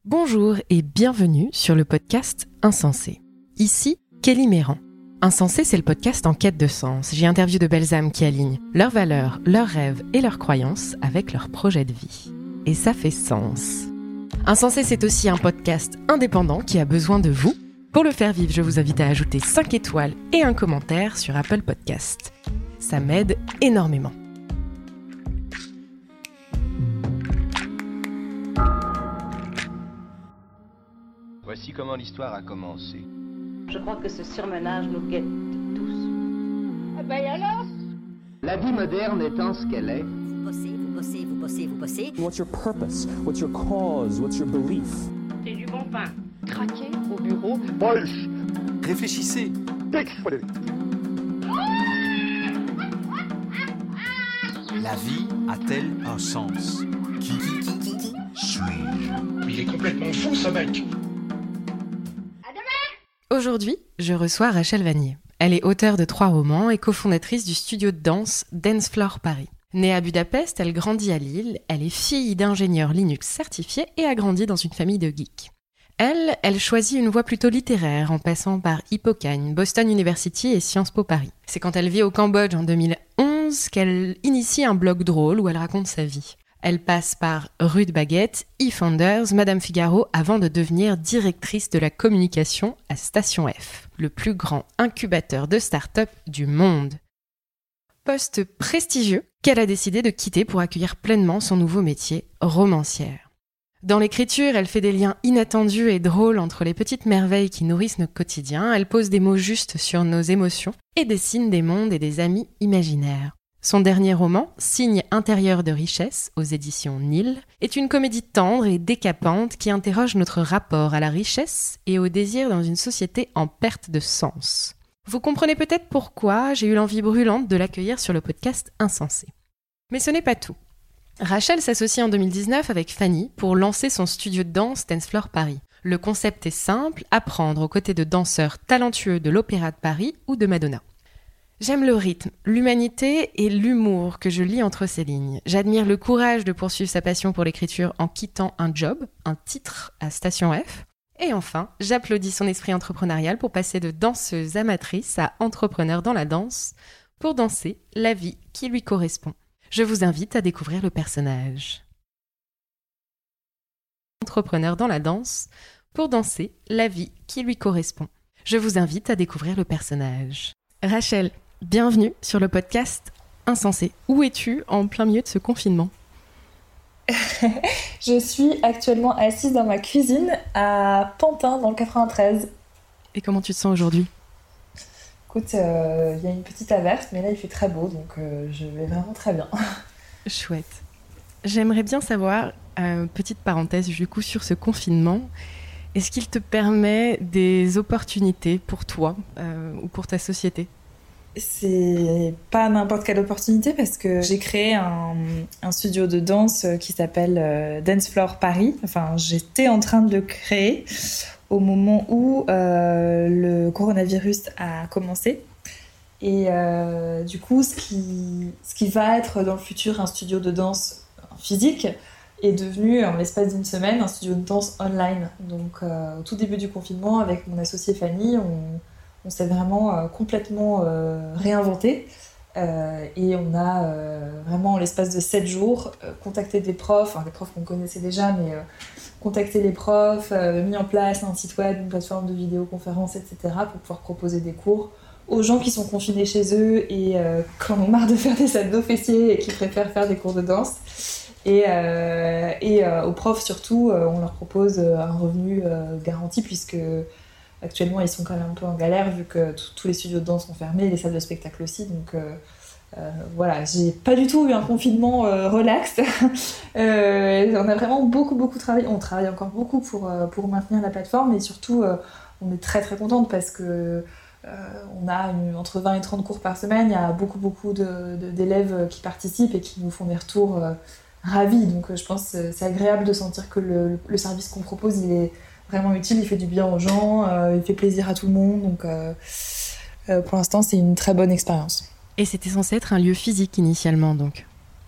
Bonjour et bienvenue sur le podcast Insensé. Ici, Kelly Méran. Insensé, c'est le podcast en quête de sens. J'y interviewe de belles âmes qui alignent leurs valeurs, leurs rêves et leurs croyances avec leurs projets de vie. Et ça fait sens. Insensé, c'est aussi un podcast indépendant qui a besoin de vous. Pour le faire vivre, je vous invite à ajouter 5 étoiles et un commentaire sur Apple Podcast. Ça m'aide énormément. Voici comment l'histoire a commencé. Je crois que ce surmenage nous guette tous. Ah ben et alors ? La vie moderne étant ce qu'elle est. Vous bossez. What's your purpose? What's your cause? What's your belief? C'est du bon pain. Craquez au bureau. Réfléchissez. La vie a-t-elle un sens? Qui suis-je? Il est complètement fou ce mec. Aujourd'hui, je reçois Rachel Vanier. Elle est auteure de 3 romans et cofondatrice du studio de danse Dance Floor Paris. Née à Budapest, elle grandit à Lille, elle est fille d'ingénieur Linux certifié et a grandi dans une famille de geeks. Elle choisit une voie plutôt littéraire en passant par Hippocagne, Boston University et Sciences Po Paris. C'est quand elle vit au Cambodge en 2011 qu'elle initie un blog drôle où elle raconte sa vie. Elle passe par Rude Baguette, eFounders, Madame Figaro avant de devenir directrice de la communication à Station F, le plus grand incubateur de start-up du monde. Poste prestigieux qu'elle a décidé de quitter pour accueillir pleinement son nouveau métier, romancière. Dans l'écriture, elle fait des liens inattendus et drôles entre les petites merveilles qui nourrissent nos quotidiens, elle pose des mots justes sur nos émotions et dessine des mondes et des amis imaginaires. Son dernier roman, Signe intérieur de richesse, aux éditions Nil, est une comédie tendre et décapante qui interroge notre rapport à la richesse et au désir dans une société en perte de sens. Vous comprenez peut-être pourquoi j'ai eu l'envie brûlante de l'accueillir sur le podcast Insensé. Mais ce n'est pas tout. Rachel s'associe en 2019 avec Fanny pour lancer son studio de danse Dance Floor Paris. Le concept est simple, apprendre aux côtés de danseurs talentueux de l'Opéra de Paris ou de Madonna. J'aime le rythme, l'humanité et l'humour que je lis entre ces lignes. J'admire le courage de poursuivre sa passion pour l'écriture en quittant un job, un titre à Station F. Et enfin, j'applaudis son esprit entrepreneurial pour passer de danseuse amatrice à entrepreneur dans la danse, pour danser la vie qui lui correspond. Je vous invite à découvrir le personnage. Entrepreneur dans la danse, pour danser la vie qui lui correspond. Je vous invite à découvrir le personnage. Rachel, bienvenue sur le podcast Insensé. Où es-tu en plein milieu de ce confinement ? Je suis actuellement assise dans ma cuisine à Pantin, dans le 93. Et comment tu te sens aujourd'hui ? Écoute, il y a une petite averse, mais là il fait très beau, donc je vais vraiment très bien. Chouette. J'aimerais bien savoir, petite parenthèse du coup sur ce confinement, est-ce qu'il te permet des opportunités pour toi ou pour ta société ? C'est pas n'importe quelle opportunité parce que j'ai créé un studio de danse qui s'appelle Dance Floor Paris. Enfin, j'étais en train de le créer au moment où le coronavirus a commencé. Et du coup, ce qui va être dans le futur un studio de danse physique est devenu, en l'espace d'une semaine, un studio de danse online. Donc, au tout début du confinement, avec mon associée Fanny, on s'est vraiment complètement réinventé. Et on a vraiment, en l'espace de 7 jours, contacté des profs qu'on connaissait déjà, mais contacté les profs, mis en place un site web, une plateforme de vidéoconférence, etc., pour pouvoir proposer des cours aux gens qui sont confinés chez eux et qui en ont marre de faire des abdos fessiers et qui préfèrent faire des cours de danse. Et aux profs surtout, on leur propose un revenu garanti puisque actuellement ils sont quand même un peu en galère vu que tous les studios de danse sont fermés, les salles de spectacle aussi. Donc voilà, j'ai pas du tout eu un confinement relax. On a vraiment beaucoup travaillé. On travaille encore beaucoup pour maintenir la plateforme et surtout on est très très contente parce que on a entre 20 et 30 cours par semaine. Il y a beaucoup d'élèves qui participent et qui nous font des retours ravis. Donc je pense que c'est agréable de sentir que le service qu'on propose, il est vraiment utile, il fait du bien aux gens, il fait plaisir à tout le monde. Donc pour l'instant, c'est une très bonne expérience. Et c'était censé être un lieu physique initialement, donc ?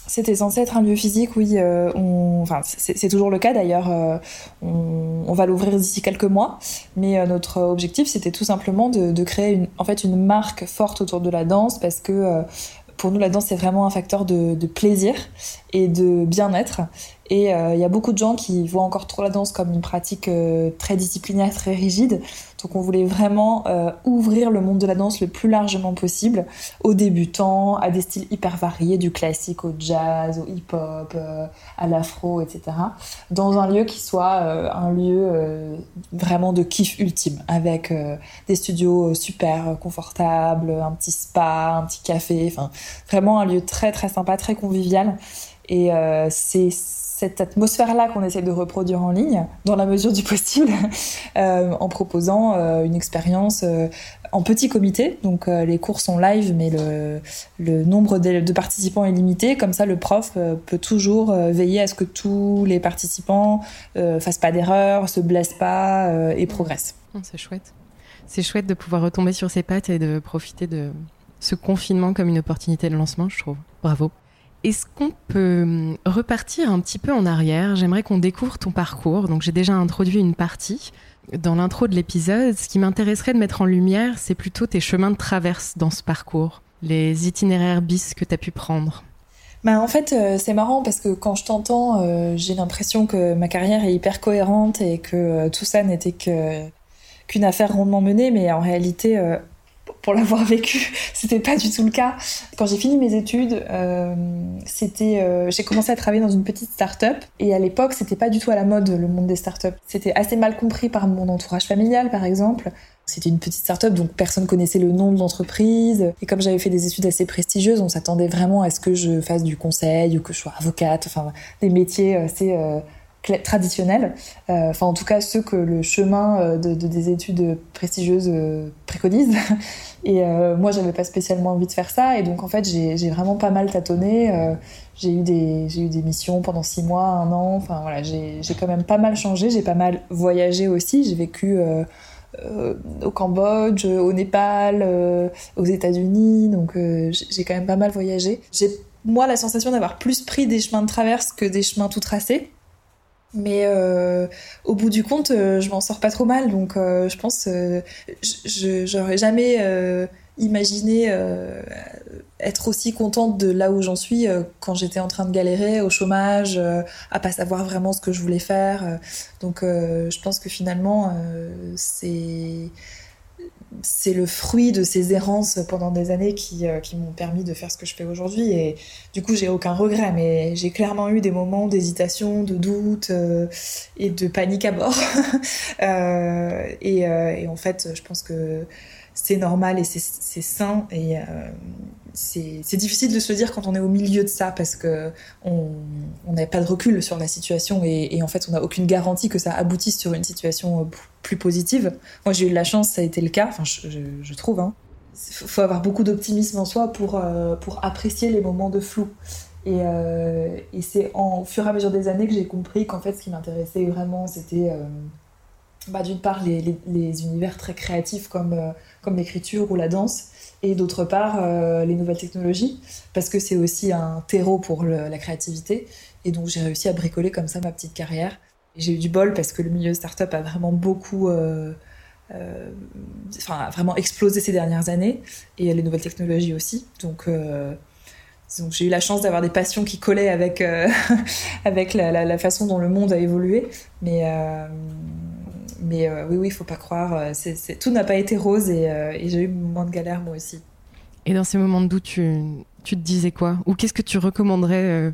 C'était censé être un lieu physique, oui. C'est toujours le cas d'ailleurs. On va l'ouvrir d'ici quelques mois. Mais notre objectif, c'était tout simplement de créer une marque forte autour de la danse parce que pour nous, la danse, c'est vraiment un facteur de plaisir et de bien-être. Et il y a beaucoup de gens qui voient encore trop la danse comme une pratique très disciplinaire, très rigide. Donc on voulait vraiment ouvrir le monde de la danse le plus largement possible aux débutants, à des styles hyper variés, du classique au jazz, au hip-hop, à l'afro, etc. Dans un lieu qui soit un lieu vraiment de kiff ultime, avec des studios super confortables, un petit spa, un petit café, enfin vraiment un lieu très très sympa, très convivial. Et c'est cette atmosphère-là qu'on essaie de reproduire en ligne, dans la mesure du possible, en proposant une expérience en petit comité. Donc les cours sont live, mais le nombre de participants est limité. Comme ça, le prof peut toujours veiller à ce que tous les participants fassent pas d'erreurs, se blessent pas et progressent. C'est chouette. C'est chouette de pouvoir retomber sur ses pattes et de profiter de ce confinement comme une opportunité de lancement, je trouve. Bravo. Est-ce qu'on peut repartir un petit peu en arrière ? J'aimerais qu'on découvre ton parcours. Donc, j'ai déjà introduit une partie dans l'intro de l'épisode. Ce qui m'intéresserait de mettre en lumière, c'est plutôt tes chemins de traverse dans ce parcours, les itinéraires bis que tu as pu prendre. En fait, c'est marrant parce que quand je t'entends, j'ai l'impression que ma carrière est hyper cohérente et que tout ça n'était qu'une affaire rondement menée, mais en réalité... pour l'avoir vécu, c'était pas du tout le cas. Quand j'ai fini mes études, j'ai commencé à travailler dans une petite start-up et à l'époque, c'était pas du tout à la mode le monde des start-up. C'était assez mal compris par mon entourage familial, par exemple. C'était une petite start-up, donc personne connaissait le nom de l'entreprise. Et comme j'avais fait des études assez prestigieuses, on s'attendait vraiment à ce que je fasse du conseil ou que je sois avocate, enfin des métiers assez traditionnels. En tout cas, ceux que le chemin des études prestigieuses préconise. Et moi, j'avais pas spécialement envie de faire ça. Et donc, en fait, j'ai vraiment pas mal tâtonné. J'ai eu des missions pendant 6 mois, 1 an. Enfin, voilà, j'ai quand même pas mal changé. J'ai pas mal voyagé aussi. J'ai vécu au Cambodge, au Népal, aux États-Unis. Donc, j'ai quand même pas mal voyagé. J'ai, moi, la sensation d'avoir plus pris des chemins de traverse que des chemins tout tracés. Mais au bout du compte, je m'en sors pas trop mal, donc je pense j'aurais jamais imaginé être aussi contente de là où j'en suis quand j'étais en train de galérer au chômage, à pas savoir vraiment ce que je voulais faire. Donc je pense que finalement c'est le fruit de ces errances pendant des années qui m'ont permis de faire ce que je fais aujourd'hui. Et du coup, j'ai aucun regret, mais j'ai clairement eu des moments d'hésitation, de doute et de panique à bord. Et en fait, je pense que c'est normal et c'est sain. Et c'est difficile de se le dire quand on est au milieu de ça, parce que on n'a pas de recul sur la situation et en fait, on n'a aucune garantie que ça aboutisse sur une situation plus positive. Moi, j'ai eu de la chance, ça a été le cas, enfin, je trouve. Faut avoir beaucoup d'optimisme en soi pour apprécier les moments de flou. Et c'est au fur et à mesure des années que j'ai compris qu'en fait, ce qui m'intéressait vraiment, c'était d'une part les univers très créatifs comme l'écriture ou la danse, et d'autre part les nouvelles technologies, parce que c'est aussi un terreau pour la créativité. Et donc, j'ai réussi à bricoler comme ça ma petite carrière. J'ai eu du bol parce que le milieu start-up a vraiment beaucoup vraiment explosé ces dernières années, et les nouvelles technologies aussi. Donc j'ai eu la chance d'avoir des passions qui collaient avec la façon dont le monde a évolué. Mais oui, faut pas croire. Tout n'a pas été rose, et j'ai eu moins de galères moi aussi. Et dans ces moments de doute, tu te disais quoi ? Ou qu'est-ce que tu recommanderais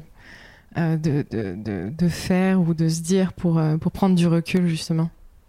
de faire ou de se dire pour prendre du recul, justement ?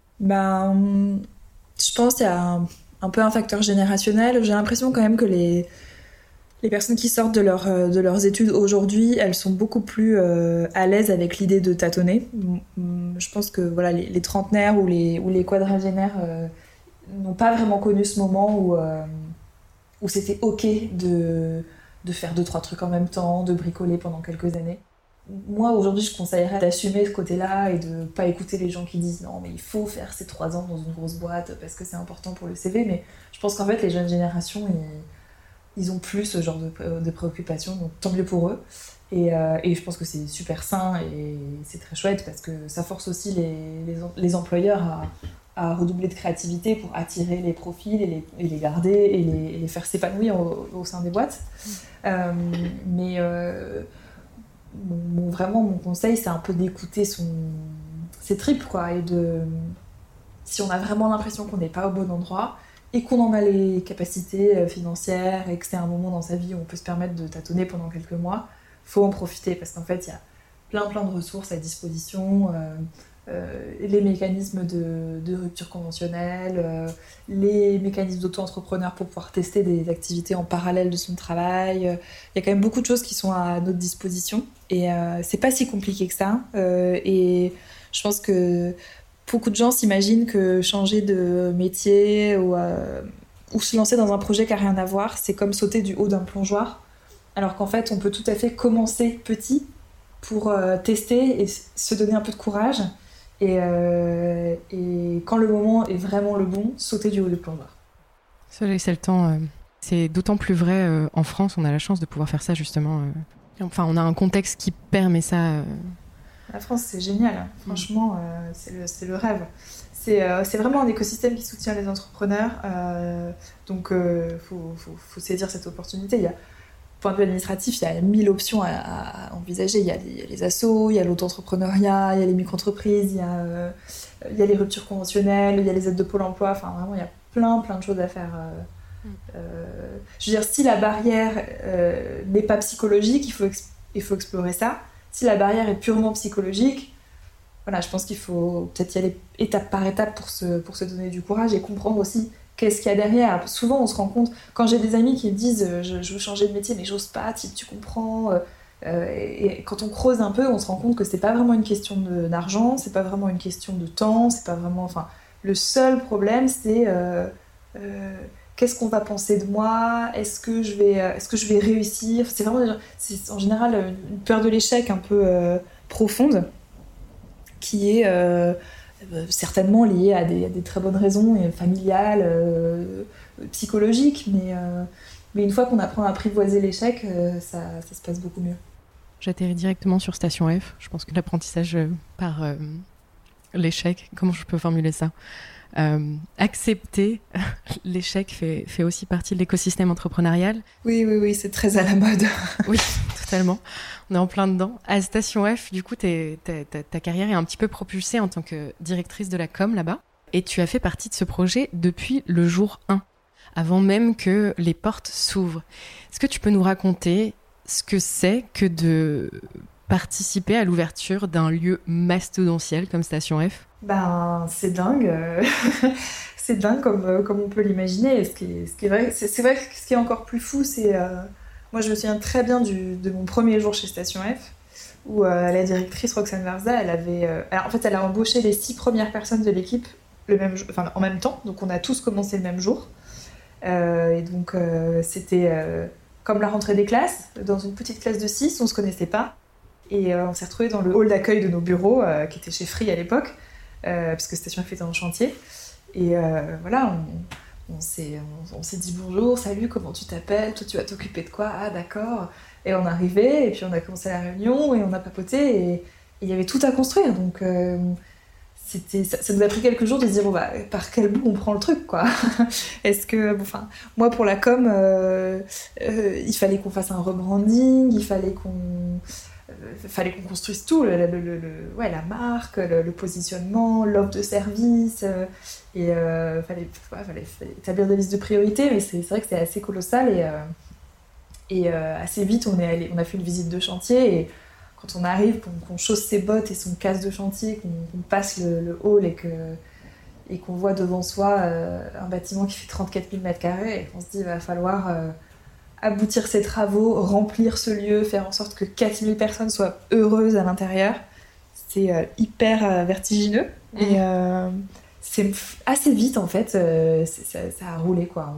Je pense qu'il y a un peu un facteur générationnel. J'ai l'impression quand même que les personnes qui sortent de leurs études aujourd'hui, elles sont beaucoup plus à l'aise avec l'idée de tâtonner. Je pense que voilà, les trentenaires ou les quadragénaires n'ont pas vraiment connu ce moment où c'était ok de faire 2-3 trucs en même temps, de bricoler pendant quelques années. Moi, aujourd'hui, je conseillerais d'assumer ce côté-là et de pas écouter les gens qui disent non, mais il faut faire ces 3 ans dans une grosse boîte parce que c'est important pour le CV. Mais je pense qu'en fait, les jeunes générations, ils ont plus ce genre de préoccupations, donc tant mieux pour eux. Et je pense que c'est super sain et c'est très chouette parce que ça force aussi les employeurs à redoubler de créativité pour attirer les profils et les garder et les faire s'épanouir au sein des boîtes. Vraiment, mon conseil, c'est un peu d'écouter ses tripes, quoi, et si on a vraiment l'impression qu'on n'est pas au bon endroit et qu'on en a les capacités financières et que c'est un moment dans sa vie où on peut se permettre de tâtonner pendant quelques mois, faut en profiter parce qu'en fait, il y a plein de ressources à disposition, les mécanismes de rupture conventionnelle, les mécanismes d'auto-entrepreneur pour pouvoir tester des activités en parallèle de son travail. Il y a quand même beaucoup de choses qui sont à notre disposition et c'est pas si compliqué que ça. Et je pense que beaucoup de gens s'imaginent que changer de métier ou se lancer dans un projet qui n'a rien à voir, c'est comme sauter du haut d'un plongeoir. Alors qu'en fait, on peut tout à fait commencer petit pour tester et se donner un peu de courage. Et quand le moment est vraiment le bon, sauter du haut du plongeoir. Se laisser le temps, c'est d'autant plus vrai en France. On a la chance de pouvoir faire ça justement. Enfin, on a un contexte qui permet ça. La France, c'est génial. Franchement, c'est le rêve. C'est vraiment un écosystème qui soutient les entrepreneurs. Donc, faut saisir cette opportunité. Point de vue administratif, il y a 1000 options à envisager. Il y a les assos, il y a l'auto-entrepreneuriat, il y a les micro-entreprises, il y a les ruptures conventionnelles, il y a les aides de Pôle emploi. Enfin, vraiment, il y a plein de choses à faire. Je veux dire, si la barrière n'est pas psychologique, il faut explorer ça. Si la barrière est purement psychologique, voilà, je pense qu'il faut peut-être y aller étape par étape pour se donner du courage et comprendre aussi qu'est-ce qu'il y a derrière. Souvent, on se rend compte, quand j'ai des amis qui me disent je veux changer de métier, mais j'ose pas, tu comprends. Et quand on creuse un peu, on se rend compte que c'est pas vraiment une question d'argent, c'est pas vraiment une question de temps, c'est pas vraiment. Enfin, le seul problème, c'est qu'est-ce qu'on va penser de moi, est-ce que je vais réussir. C'est en général une peur de l'échec un peu profonde qui est certainement liée à des très bonnes raisons familiales, psychologiques, mais une fois qu'on apprend à apprivoiser l'échec, ça se passe beaucoup mieux. J'atterris directement sur Station F. Je pense que l'apprentissage par l'échec, comment je peux formuler ça ? Accepter l'échec fait aussi partie de l'écosystème entrepreneurial. Oui, c'est très à la mode. Oui, totalement. On est en plein dedans. À Station F, du coup, ta carrière est un petit peu propulsée en tant que directrice de la com là-bas. Et tu as fait partie de ce projet depuis le jour 1, avant même que les portes s'ouvrent. Est-ce que tu peux nous raconter ce que c'est que de participer à l'ouverture d'un lieu mastodontiel comme Station F ? C'est dingue. C'est dingue comme on peut l'imaginer. Et ce qui est vrai, c'est vrai que ce qui est encore plus fou, c'est... moi, je me souviens très bien de mon premier jour chez Station F, où la directrice Roxane Varza, elle a embauché les 6 premières personnes de l'équipe en même temps. Donc, on a tous commencé le même jour. Et donc, c'était comme la rentrée des classes, dans une petite classe de 6, on ne se connaissait pas. Et on s'est retrouvés dans le hall d'accueil de nos bureaux, qui était chez Free à l'époque, puisque Station F était en chantier. Et voilà, on s'est dit bonjour, salut, comment tu t'appelles, toi tu vas t'occuper de quoi, ah d'accord. Et on est arrivé, et puis on a commencé la réunion, et on a papoté, et il y avait tout à construire. Donc ça nous a pris quelques jours de se dire, par quel bout on prend le truc, quoi. Est-ce que, moi pour la com, il fallait qu'on fasse un rebranding, il fallait qu'on construise tout, la marque, le positionnement, l'offre de service, et fallait établir des listes de priorités, mais c'est vrai que c'est assez colossal, et assez vite on a fait une visite de chantier, et quand on arrive, qu'on chausse ses bottes et son casque de chantier, qu'on passe le hall et qu'on voit devant soi un bâtiment qui fait 34 000 m², et qu'on se dit il va falloir aboutir ces travaux, remplir ce lieu, faire en sorte que 4000 personnes soient heureuses à l'intérieur. C'est hyper vertigineux. Et c'est assez vite, en fait, ça a roulé, quoi.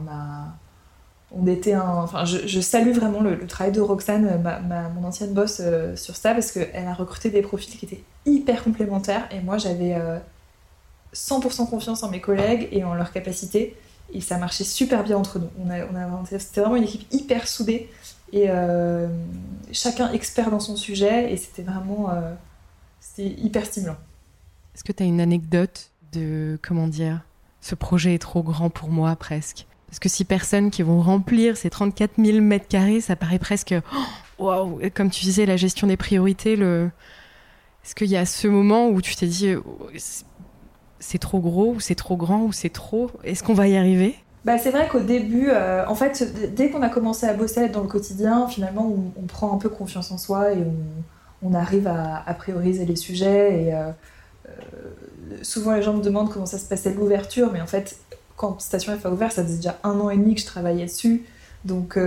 Je salue vraiment le travail de Roxane, mon ancienne boss, sur ça, parce qu'elle a recruté des profils qui étaient hyper complémentaires, et moi, j'avais 100% confiance en mes collègues et en leurs capacités. Et ça marchait super bien entre nous. C'était vraiment une équipe hyper soudée et chacun expert dans son sujet et c'était vraiment c'était hyper stimulant. Est-ce que tu as une anecdote de, comment dire, ce projet est trop grand pour moi presque? Parce que 6 personnes qui vont remplir ces 34 000 mètres carrés, ça paraît presque... Waouh! Comme tu disais, la gestion des priorités, est-ce qu'il y a ce moment où tu t'es dit c'est trop gros, ou c'est trop grand, ou c'est trop... Est-ce qu'on va y arriver? C'est vrai qu'au début, en fait, dès qu'on a commencé à bosser dans le quotidien, finalement, on prend un peu confiance en soi et on arrive à prioriser les sujets. Et souvent, les gens me demandent comment ça se passait l'ouverture, mais en fait, quand Station F a ouvert, ça faisait déjà 1 an et demi que je travaillais dessus. Donc,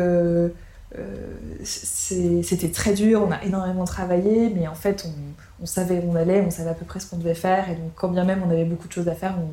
c'était très dur, on a énormément travaillé, mais en fait, on savait où on allait, on savait à peu près ce qu'on devait faire. Et donc, quand bien même on avait beaucoup de choses à faire,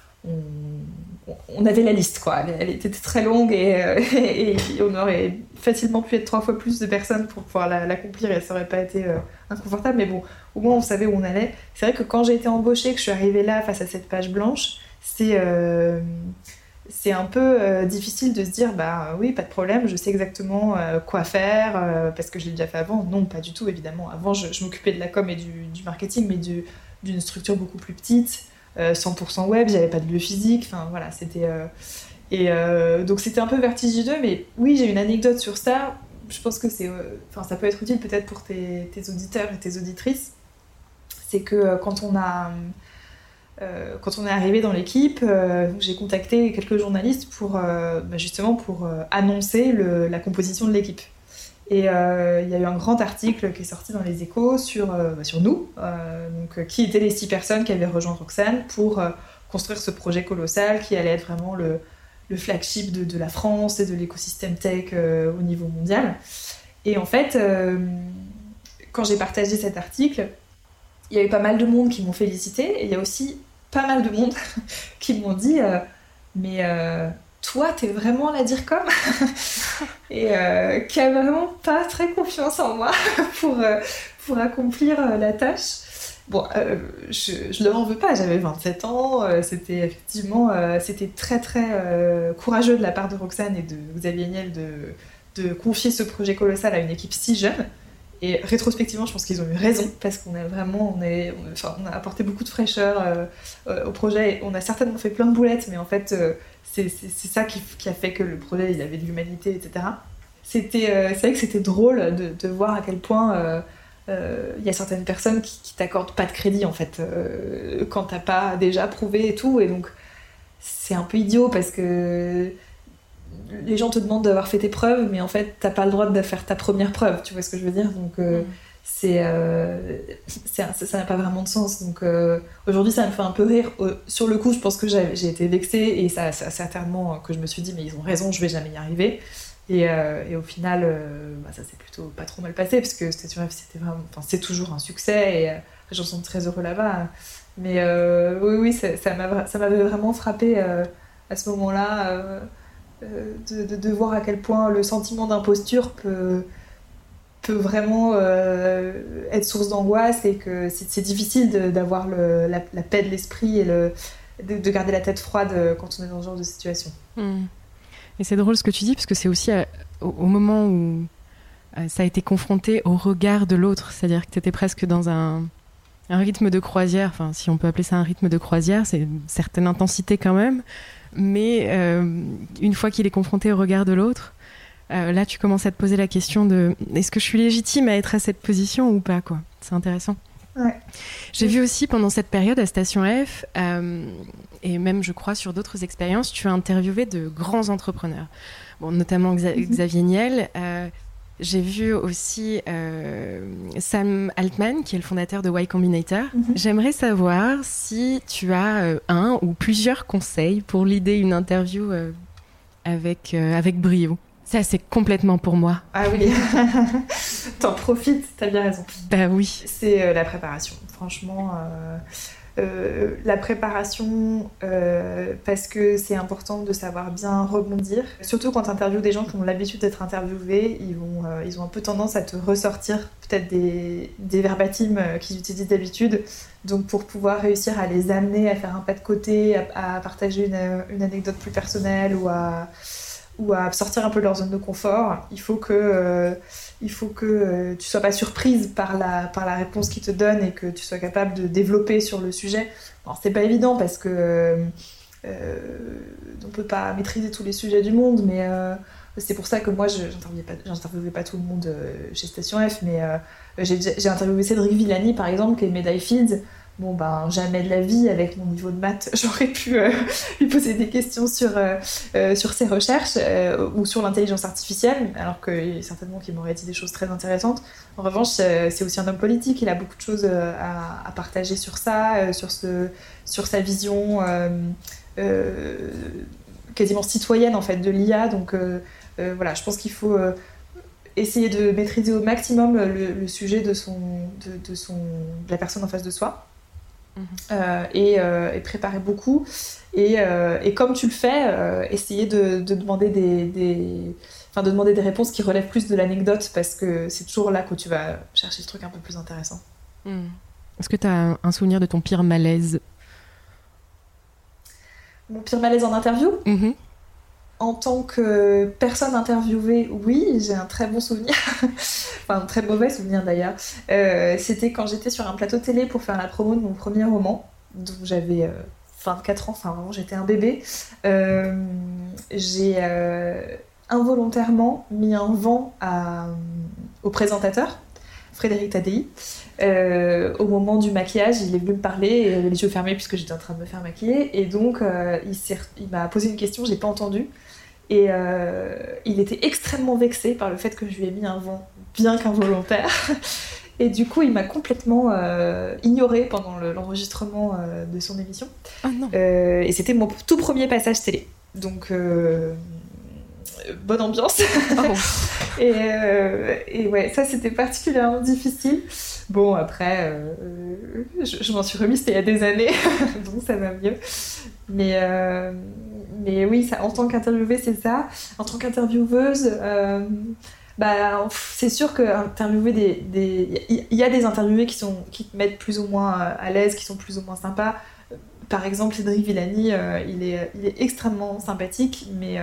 on avait la liste, quoi. Elle était très longue et on aurait facilement pu être 3 fois plus de personnes pour pouvoir l'accomplir et ça aurait pas été inconfortable, mais bon, au moins on savait où on allait. C'est vrai que quand j'ai été embauchée, que je suis arrivée là face à cette page blanche, c'est un peu difficile de se dire oui, pas de problème, je sais exactement quoi faire parce que je l'ai déjà fait avant. Non, pas du tout, évidemment. Avant, je m'occupais de la com et du marketing, mais d'une structure beaucoup plus petite. 100% web, j'avais pas de lieu physique, enfin voilà, c'était donc c'était un peu vertigineux, mais oui, j'ai une anecdote sur ça. Je pense que ça peut être utile peut-être pour tes auditeurs et tes auditrices. C'est que quand on est arrivé dans l'équipe, j'ai contacté quelques journalistes pour justement pour annoncer la composition de l'équipe. Et il y a eu un grand article qui est sorti dans les Échos sur nous, donc, qui étaient les 6 personnes qui avaient rejoint Roxane pour construire ce projet colossal qui allait être vraiment le flagship de la France et de l'écosystème tech au niveau mondial. Et en fait, quand j'ai partagé cet article, il y a eu pas mal de monde qui m'ont félicité et il y a aussi pas mal de monde qui m'ont dit toi, t'es vraiment la DIRCOM et qui a vraiment pas très confiance en moi pour accomplir la tâche. Bon, je leur en veux pas, j'avais 27 ans, c'était très très courageux de la part de Roxane et de Xavier Niel de confier ce projet colossal à une équipe si jeune. Et rétrospectivement, je pense qu'ils ont eu raison, parce qu'on a vraiment, on a apporté beaucoup de fraîcheur au projet. On a certainement fait plein de boulettes, mais en fait, c'est ça qui a fait que le projet il avait de l'humanité, etc. C'est vrai que c'était drôle de voir à quel point il y a certaines personnes qui t'accordent pas de crédit, en fait, quand t'as pas déjà prouvé et tout. Et donc, c'est un peu idiot, parce que les gens te demandent d'avoir fait tes preuves, mais en fait, t'as pas le droit de faire ta première preuve, tu vois ce que je veux dire? Donc, ça n'a pas vraiment de sens. Donc, aujourd'hui, ça me fait un peu rire. Sur le coup, je pense que j'ai été vexée, et ça certainement que je me suis dit, mais ils ont raison, je vais jamais y arriver. Et au final, ça s'est plutôt pas trop mal passé, parce que c'était vraiment, c'est toujours un succès, et les gens sont très heureux là-bas. Mais oui, ça m'avait vraiment frappé à ce moment-là. De voir à quel point le sentiment d'imposture peut vraiment être source d'angoisse, et que c'est difficile d'avoir la paix de l'esprit et de garder la tête froide quand on est dans ce genre de situation. Et c'est drôle ce que tu dis, parce que c'est aussi au moment où ça a été confronté au regard de l'autre, c'est-à-dire que tu étais presque dans un rythme de croisière, enfin si on peut appeler ça un rythme de croisière, c'est une certaine intensité quand même. Mais une fois qu'il est confronté au regard de l'autre, là tu commences à te poser la question de est-ce que je suis légitime à être à cette position ou pas, quoi. C'est intéressant. Ouais. J'ai vu aussi pendant cette période à Station F, et même je crois sur d'autres expériences, tu as interviewé de grands entrepreneurs, notamment Xavier Niel. J'ai vu aussi Sam Altman, qui est le fondateur de Y Combinator. J'aimerais savoir si tu as un ou plusieurs conseils pour l'idée une interview avec brio. Ça, c'est complètement pour moi. Ah oui, t'en profites, t'as bien raison. Bah oui. C'est la préparation. Franchement, la préparation, parce que c'est important de savoir bien rebondir. Surtout quand tu interviews des gens qui ont l'habitude d'être interviewés, ils ont un peu tendance à te ressortir peut-être des verbatims qu'ils utilisent d'habitude. Donc pour pouvoir réussir à les amener à faire un pas de côté, à partager une anecdote plus personnelle ou à sortir un peu de leur zone de confort, il faut que tu sois pas surprise par la réponse qu'ils te donnent et que tu sois capable de développer sur le sujet. Alors c'est pas évident parce que on peut pas maîtriser tous les sujets du monde, mais c'est pour ça que moi j'interviewais pas tout le monde chez Station F, mais j'ai interviewé Cédric Villani par exemple, qui est médaille Fields. Bon ben jamais de la vie, avec mon niveau de maths, j'aurais pu lui poser des questions sur ses recherches ou sur l'intelligence artificielle, alors que certainement qu'il m'aurait dit des choses très intéressantes. En revanche, c'est aussi un homme politique, il a beaucoup de choses à partager sur ça, sur sa vision quasiment citoyenne en fait de l'IA. Donc voilà, je pense qu'il faut essayer de maîtriser au maximum le sujet de la personne en face de soi. Et préparer beaucoup et comme tu le fais, essayer de demander de demander des réponses qui relèvent plus de l'anecdote, parce que c'est toujours là que tu vas chercher le truc un peu plus intéressant. Est-ce que tu as un souvenir de ton pire malaise? Mon pire malaise en interview? En tant que personne interviewée, oui, j'ai un très bon souvenir. Enfin, un très mauvais souvenir d'ailleurs. C'était quand j'étais sur un plateau télé pour faire la promo de mon premier roman, dont j'avais 24 ans, enfin vraiment j'étais un bébé. J'ai involontairement mis un vent au présentateur, Frédéric Tadei. Au moment du maquillage, il est venu me parler et avait les yeux fermés puisque j'étais en train de me faire maquiller, et donc il m'a posé une question, j'ai pas entendu. Et il était extrêmement vexé par le fait que je lui ai mis un vent bien qu'involontaire. Et du coup, il m'a complètement ignorée pendant l'enregistrement de son émission. Oh non. Et c'était mon tout premier passage télé. Donc, bonne ambiance. Oh. Et ouais, ça, c'était particulièrement difficile. Bon, après, je m'en suis remise, c'était il y a des années, donc ça va mieux. Mais oui, ça, en tant qu'interviewée, c'est ça. En tant qu'intervieweuse, c'est sûr qu'interviewer il y a des interviewés qui te mettent plus ou moins à l'aise, qui sont plus ou moins sympas. Par exemple, Cédric Villani, il est extrêmement sympathique, mais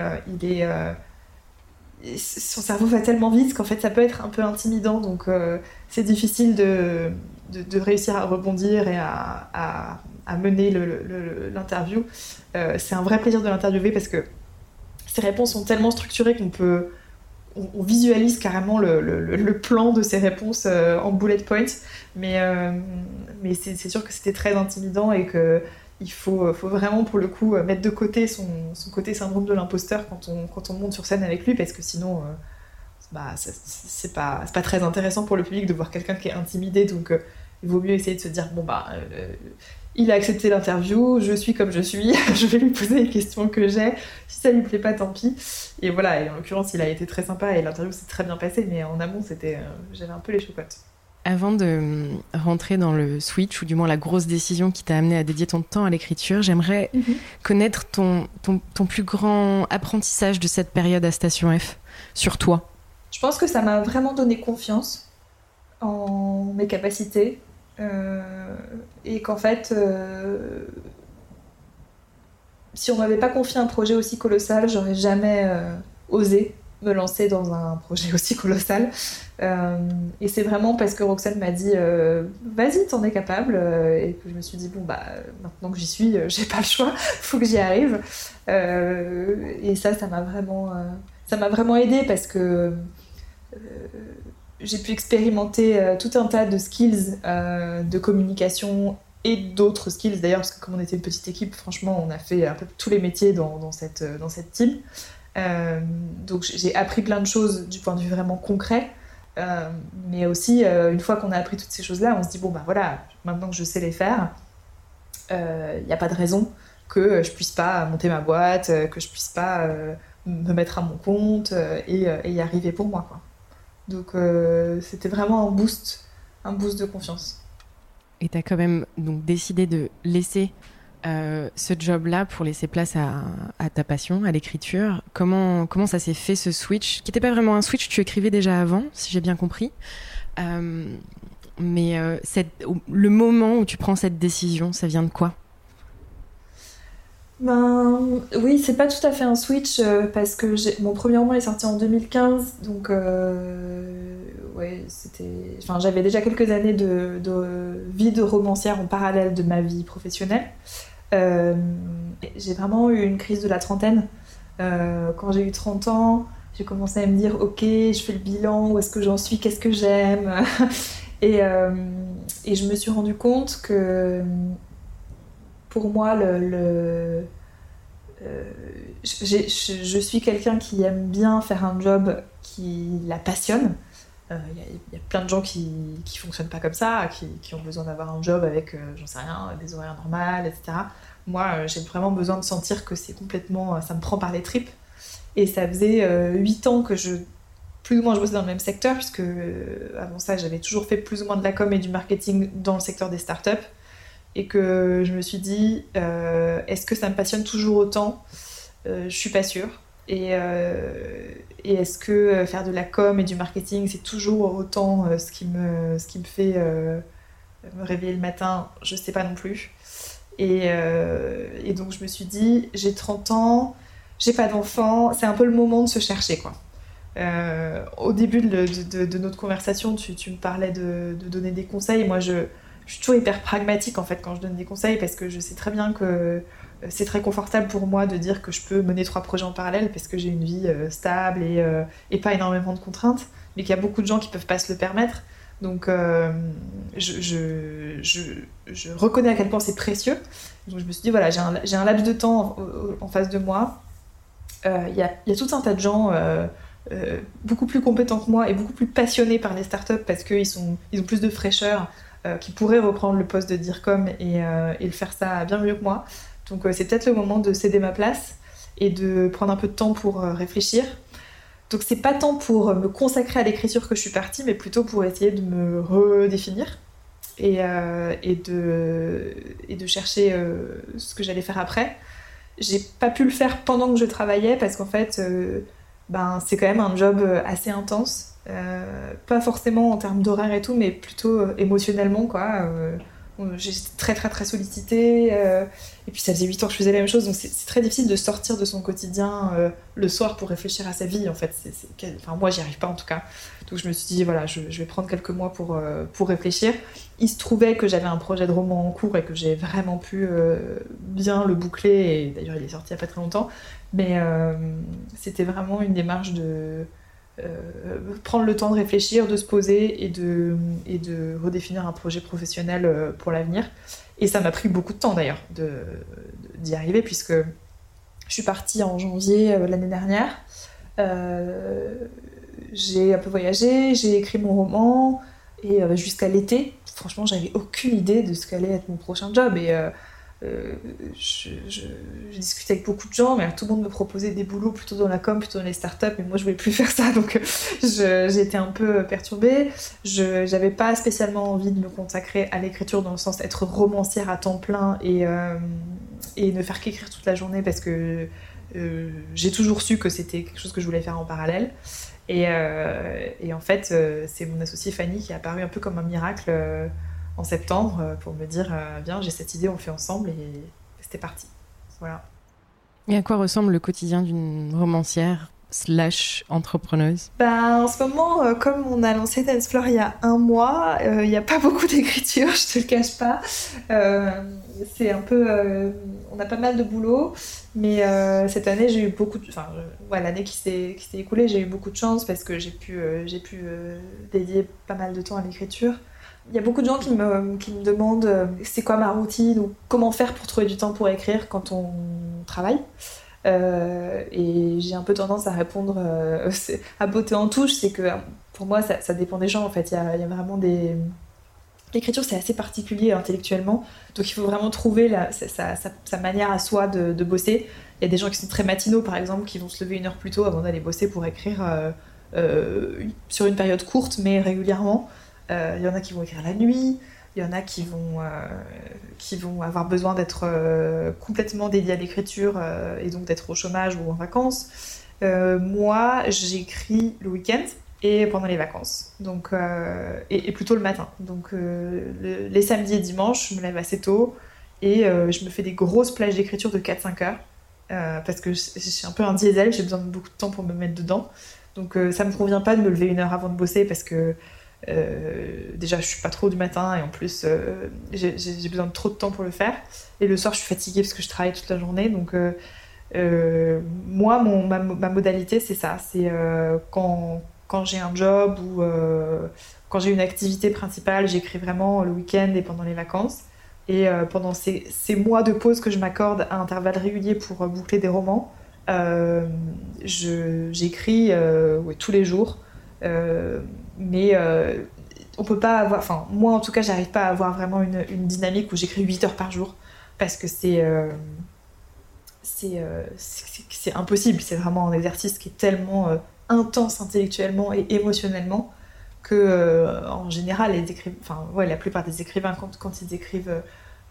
son cerveau va tellement vite qu'en fait ça peut être un peu intimidant, donc c'est difficile de réussir à rebondir et à mener l'interview. C'est un vrai plaisir de l'interviewer parce que ses réponses sont tellement structurées on visualise carrément le plan de ses réponses en bullet points, mais c'est sûr que c'était très intimidant et que il faut vraiment, pour le coup, mettre de côté son côté syndrome de l'imposteur quand on monte sur scène avec lui, parce que sinon, c'est pas très intéressant pour le public de voir quelqu'un qui est intimidé. Donc, il vaut mieux essayer de se dire, il a accepté l'interview, je suis comme je suis, je vais lui poser les questions que j'ai. Si ça lui plaît pas, tant pis. Et voilà, et en l'occurrence, il a été très sympa et l'interview s'est très bien passée, mais en amont, j'avais un peu les chocottes. Avant de rentrer dans le switch, ou du moins la grosse décision qui t'a amené à dédier ton temps à l'écriture, j'aimerais connaître ton plus grand apprentissage de cette période à Station F, sur toi. Je pense que ça m'a vraiment donné confiance en mes capacités, et qu'en fait, si on m'avait pas confié un projet aussi colossal, j'aurais jamais osé me lancer dans un projet aussi colossal. Et c'est vraiment parce que Roxane m'a dit vas-y, t'en es capable, et que je me suis dit maintenant que j'y suis, j'ai pas le choix, faut que j'y arrive. Et ça m'a vraiment aidée, parce que j'ai pu expérimenter tout un tas de skills de communication et d'autres skills d'ailleurs, parce que comme on était une petite équipe, franchement on a fait un peu tous les métiers dans cette team. Donc j'ai appris plein de choses du point de vue vraiment concret, mais aussi une fois qu'on a appris toutes ces choses-là, on se dit voilà, maintenant que je sais les faire, il n'y a pas de raison que je puisse pas monter ma boîte, que je puisse pas me mettre à mon compte et y arriver pour moi, quoi. Donc c'était vraiment un boost de confiance. Et tu as quand même donc décidé de laisser ce job-là pour laisser place à ta passion, à l'écriture. Comment ça s'est fait, ce switch, qui n'était pas vraiment un switch, tu écrivais déjà avant, si j'ai bien compris. Mais le moment où tu prends cette décision, ça vient de quoi ? Oui, c'est pas tout à fait un switch parce que mon premier roman est sorti en 2015, donc j'avais déjà quelques années de vie de romancière en parallèle de ma vie professionnelle. J'ai vraiment eu une crise de la trentaine. Quand j'ai eu 30 ans, j'ai commencé à me dire ok, je fais le bilan, où est-ce que j'en suis, qu'est-ce que j'aime et je me suis rendu compte que pour moi, je suis quelqu'un qui aime bien faire un job qui la passionne. Il y a plein de gens qui fonctionnent pas comme ça, qui ont besoin d'avoir un job avec, j'en sais rien, des horaires normales, etc. Moi, j'ai vraiment besoin de sentir que c'est complètement... ça me prend par les tripes. Et ça faisait 8 ans que plus ou moins je bossais dans le même secteur, puisque avant ça, j'avais toujours fait plus ou moins de la com et du marketing dans le secteur des startups. Et que je me suis dit, est-ce que ça me passionne toujours autant ? Je suis pas sûre. Et est-ce que faire de la com et du marketing, c'est toujours autant ce qui me fait me réveiller le matin ? Je sais pas non plus. Et donc je me suis dit, j'ai 30 ans, j'ai pas d'enfant, c'est un peu le moment de se chercher, quoi. Au début de notre conversation, tu me parlais de donner des conseils. Moi, je suis toujours hyper pragmatique en fait quand je donne des conseils, parce que je sais très bien que c'est très confortable pour moi de dire que je peux mener 3 projets en parallèle parce que j'ai une vie stable et pas énormément de contraintes, mais qu'il y a beaucoup de gens qui peuvent pas se le permettre. Donc je reconnais à quel point c'est précieux. Donc je me suis dit voilà, j'ai un laps de temps en face de moi. Il y a tout un tas de gens beaucoup plus compétents que moi et beaucoup plus passionnés par les startups parce qu'ils ont plus de fraîcheur, qui pourraient reprendre le poste de DIRCOM et le faire ça bien mieux que moi. Donc c'est peut-être le moment de céder ma place et de prendre un peu de temps pour réfléchir. Donc c'est pas tant pour me consacrer à l'écriture que je suis partie, mais plutôt pour essayer de me redéfinir et de chercher ce que j'allais faire après. J'ai pas pu le faire pendant que je travaillais parce qu'en fait c'est quand même un job assez intense. Pas forcément en termes d'horaire et tout, mais plutôt émotionnellement, quoi. J'étais très très très sollicitée et puis ça faisait 8 ans que je faisais la même chose, donc c'est très difficile de sortir de son quotidien le soir pour réfléchir à sa vie, en fait. Enfin, moi j'y arrive pas en tout cas, donc je me suis dit voilà, je vais prendre quelques mois pour réfléchir. Il se trouvait que j'avais un projet de roman en cours et que j'ai vraiment pu bien le boucler, et d'ailleurs il est sorti il y a pas très longtemps, mais c'était vraiment une démarche de prendre le temps de réfléchir, de se poser et de redéfinir un projet professionnel pour l'avenir. Et ça m'a pris beaucoup de temps d'ailleurs d'y arriver, puisque je suis partie en janvier l'année dernière. J'ai un peu voyagé, j'ai écrit mon roman, et jusqu'à l'été, franchement, j'avais aucune idée de ce qu'allait être mon prochain job. Et j'ai discuté avec beaucoup de gens, mais tout le monde me proposait des boulots plutôt dans la com, plutôt dans les startups, mais moi je voulais plus faire ça, donc j'étais un peu perturbée. J'avais pas spécialement envie de me consacrer à l'écriture dans le sens être romancière à temps plein et ne faire qu'écrire toute la journée, parce que j'ai toujours su que c'était quelque chose que je voulais faire en parallèle. Et en fait, c'est mon associée Fanny qui est apparue un peu comme un miracle en septembre pour me dire viens, j'ai cette idée, on le fait ensemble, et c'était parti. Voilà. Et à quoi ressemble le quotidien d'une romancière / entrepreneuse ? En ce moment, comme on a lancé Dance Floor il y a 1 mois, il n'y a pas beaucoup d'écriture, je te le cache pas. C'est un peu... on a pas mal de boulot, mais cette année, j'ai eu beaucoup de... l'année qui s'est écoulée, j'ai eu beaucoup de chance parce que j'ai pu dédier pas mal de temps à l'écriture. Il y a beaucoup de gens qui me demandent c'est quoi ma routine ou comment faire pour trouver du temps pour écrire quand on travaille. Et j'ai un peu tendance à répondre à botter en touche, c'est que pour moi ça dépend des gens en fait. Il y a vraiment des... L'écriture c'est assez particulier intellectuellement, donc il faut vraiment trouver sa manière à soi de bosser. Il y a des gens qui sont très matinaux par exemple, qui vont se lever 1 heure plus tôt avant d'aller bosser pour écrire sur une période courte mais régulièrement. Il y en a qui vont écrire la nuit, Il y en a qui vont avoir besoin d'être complètement dédiés à l'écriture et donc d'être au chômage ou en vacances. Moi, j'écris le week-end et pendant les vacances, donc, et plutôt le matin. Donc les samedis et dimanches, je me lève assez tôt et je me fais des grosses plages d'écriture de 4-5 heures parce que je suis un peu un diesel, j'ai besoin de beaucoup de temps pour me mettre dedans. Donc ça me convient pas de me lever 1 heure avant de bosser parce que déjà je suis pas trop du matin et en plus j'ai besoin de trop de temps pour le faire. Et le soir je suis fatiguée parce que je travaille toute la journée. Donc moi ma modalité c'est ça, c'est quand j'ai un job ou quand j'ai une activité principale, j'écris vraiment le week-end et pendant les vacances. Et pendant ces mois de pause que je m'accorde à intervalles réguliers pour boucler des romans, j'écris tous les jours. Mais on peut pas avoir... Enfin, moi en tout cas, j'arrive pas à avoir vraiment une dynamique où j'écris 8 heures par jour. Parce que c'est impossible. C'est vraiment un exercice qui est tellement intense intellectuellement et émotionnellement que, en général, la plupart des écrivains, quand ils écrivent,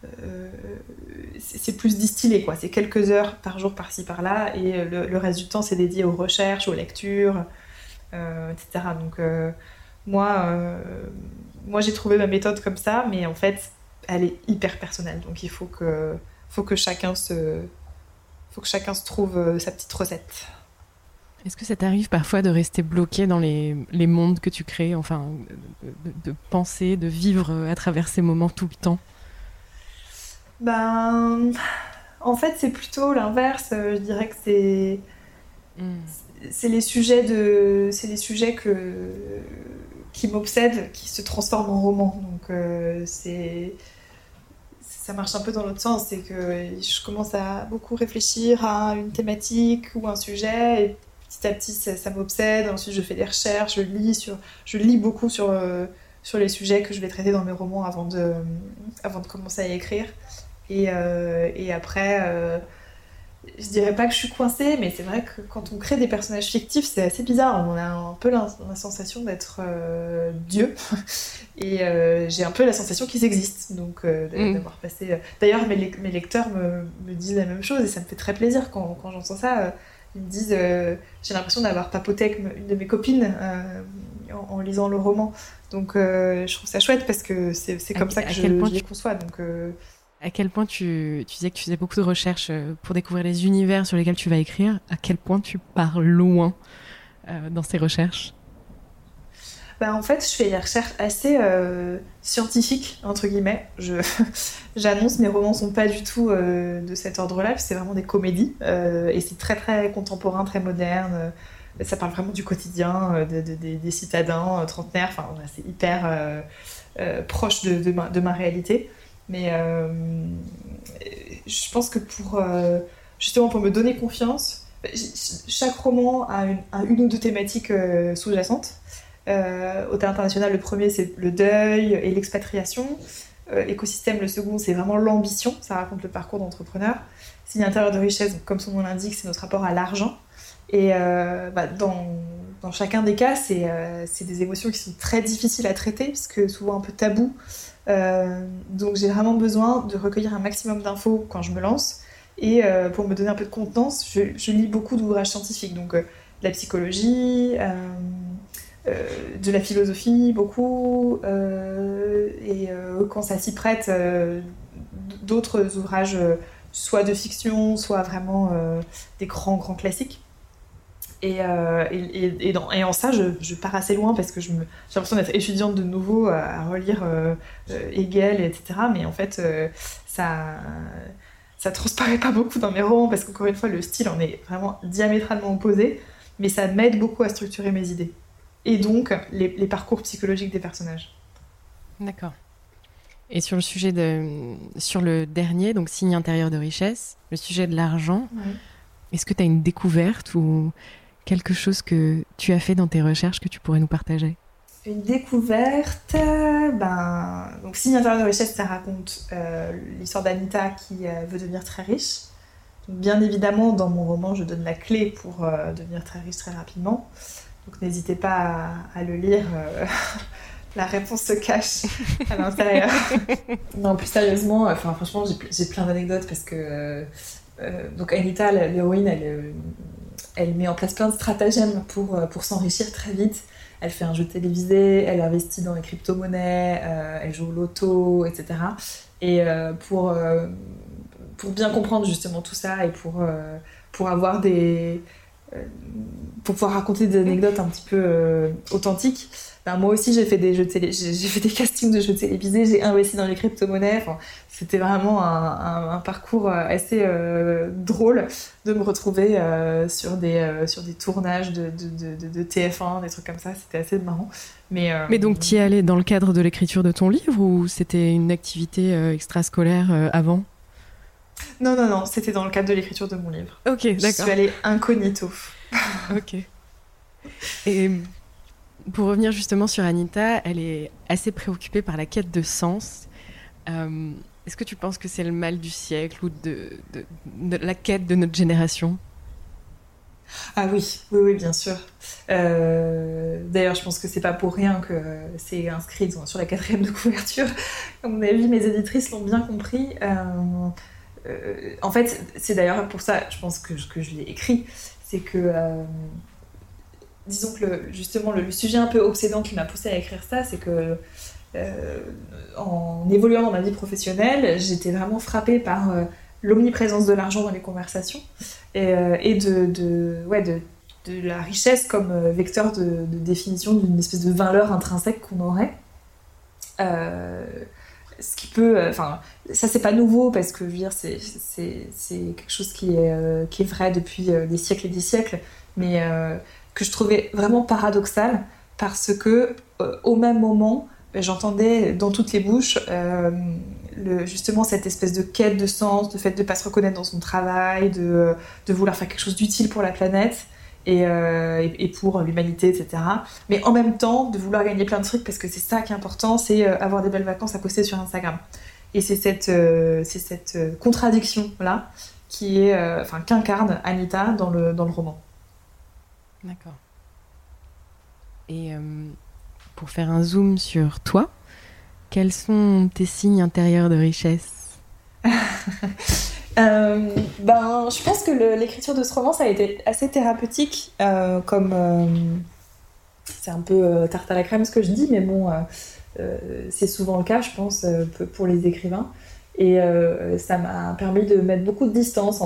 c'est plus distillé, quoi. C'est quelques heures par jour, par-ci, par-là, et le reste du temps, c'est dédié aux recherches, aux lectures, etc. Donc, moi, j'ai trouvé ma méthode comme ça, mais en fait, elle est hyper personnelle. Donc, il faut que chacun se trouve sa petite recette. Est-ce que ça t'arrive parfois de rester bloqué dans les mondes que tu crées, enfin, de penser, de vivre à travers ces moments tout le temps ? En fait, c'est plutôt l'inverse. Je dirais que c'est les sujets qui m'obsèdent, qui se transforment en roman. Donc, ça marche un peu dans l'autre sens. C'est que je commence à beaucoup réfléchir à une thématique ou un sujet, et petit à petit, ça m'obsède. Ensuite, je fais des recherches, je lis beaucoup sur les sujets que je vais traiter dans mes romans avant de commencer à y écrire. Et après, je dirais pas que je suis coincée, mais c'est vrai que quand on crée des personnages fictifs, c'est assez bizarre. On a un peu la sensation d'être Dieu. Et j'ai un peu la sensation qu'ils existent. Donc, d'avoir passé... D'ailleurs, mes lecteurs me disent la même chose et ça me fait très plaisir quand j'entends ça. Ils me disent j'ai l'impression d'avoir papoté avec une de mes copines en lisant le roman. Donc, je trouve ça chouette parce que c'est comme ça que je les conçois. Donc... À quel point tu disais que tu faisais beaucoup de recherches pour découvrir les univers sur lesquels tu vas écrire. À quel point tu pars loin dans ces recherches ? En fait, je fais des recherches assez scientifiques, entre guillemets. J'annonce, mes romans sont pas du tout de cet ordre-là, c'est vraiment des comédies. Et c'est très, très contemporain, très moderne. Ça parle vraiment du quotidien, des citadins trentenaires. Enfin, c'est hyper proche de ma réalité. Mais je pense que justement pour me donner confiance, chaque roman a une ou deux thématiques sous-jacentes. Au Théâtre International, le premier c'est le deuil et l'expatriation. Écosystème, le second c'est vraiment l'ambition, ça raconte le parcours d'entrepreneur. Signe intérieur de richesse, comme son nom l'indique, c'est notre rapport à l'argent. Et dans chacun des cas, c'est des émotions qui sont très difficiles à traiter, parce que souvent un peu tabou. Donc j'ai vraiment besoin de recueillir un maximum d'infos quand je me lance. Et pour me donner un peu de contenance, je lis beaucoup d'ouvrages scientifiques, donc de la psychologie, de la philosophie, beaucoup, et quand ça s'y prête, d'autres ouvrages, soit de fiction, soit vraiment des grands classiques. Et en ça, je pars assez loin parce que j'ai l'impression d'être étudiante de nouveau à relire Hegel, etc. Mais en fait, ça transparaît pas beaucoup dans mes romans parce qu'encore une fois, le style en est vraiment diamétralement opposé, mais ça m'aide beaucoup à structurer mes idées. Et donc, les parcours psychologiques des personnages. D'accord. Et sur le dernier, donc Signe intérieur de richesse, le sujet de l'argent, Est-ce que tu as une découverte ou quelque chose que tu as fait dans tes recherches que tu pourrais nous partager ? Une découverte, donc Signe intérieur de richesse, ça raconte l'histoire d'Anita qui veut devenir très riche. Donc, bien évidemment, dans mon roman, je donne la clé pour devenir très riche très rapidement. Donc n'hésitez pas à le lire La réponse se cache à l'intérieur. Non, plus sérieusement, franchement, j'ai plein d'anecdotes parce que donc Anita, l'héroïne, elle met en place plein de stratagèmes pour s'enrichir très vite. Elle fait un jeu télévisé, elle investit dans les crypto-monnaies, elle joue au loto, etc. Et pour bien comprendre justement tout ça et pour avoir pour pouvoir raconter des anecdotes un petit peu authentiques, moi aussi j'ai fait des castings de jeux télévisés, j'ai investi dans les crypto-monnaies. C'était vraiment un parcours assez drôle de me retrouver sur des tournages de TF1, des trucs comme ça. C'était assez marrant. Mais donc tu y es allée dans le cadre de l'écriture de ton livre ou c'était une activité extrascolaire avant ? Non, c'était dans le cadre de l'écriture de mon livre. Ok, d'accord. Je suis allée incognito. Ok. Et pour revenir justement sur Anita, elle est assez préoccupée par la quête de sens. Est-ce que tu penses que c'est le mal du siècle ou de la quête de notre génération ? Ah oui, bien sûr. D'ailleurs, je pense que c'est pas pour rien que c'est inscrit sur la 4e de couverture. À mon avis, mes éditrices l'ont bien compris. En fait, c'est d'ailleurs pour ça, je pense que je l'ai écrit, c'est que, disons que justement, le sujet un peu obsédant qui m'a poussée à écrire ça, c'est que en évoluant dans ma vie professionnelle, j'étais vraiment frappée par l'omniprésence de l'argent dans les conversations et de la richesse comme vecteur de définition d'une espèce de valeur intrinsèque qu'on aurait. Ce qui peut, ça c'est pas nouveau parce que je veux dire c'est quelque chose qui est vrai depuis des siècles et des siècles, mais que je trouvais vraiment paradoxal parce que au même moment j'entendais dans toutes les bouches justement cette espèce de quête de sens, de fait de pas se reconnaître dans son travail, de vouloir faire quelque chose d'utile pour la planète. Et pour l'humanité, etc. Mais en même temps, de vouloir gagner plein de trucs, parce que c'est ça qui est important, c'est avoir des belles vacances à poster sur Instagram. Et c'est cette contradiction-là qu'incarne Anita dans le roman. D'accord. Et pour faire un zoom sur toi, quels sont tes signes intérieurs de richesse ? Je pense que l'écriture de ce roman, ça a été assez thérapeutique, c'est un peu tarte à la crème ce que je dis, mais bon, c'est souvent le cas, je pense, pour les écrivains. Et ça m'a permis de mettre beaucoup de distance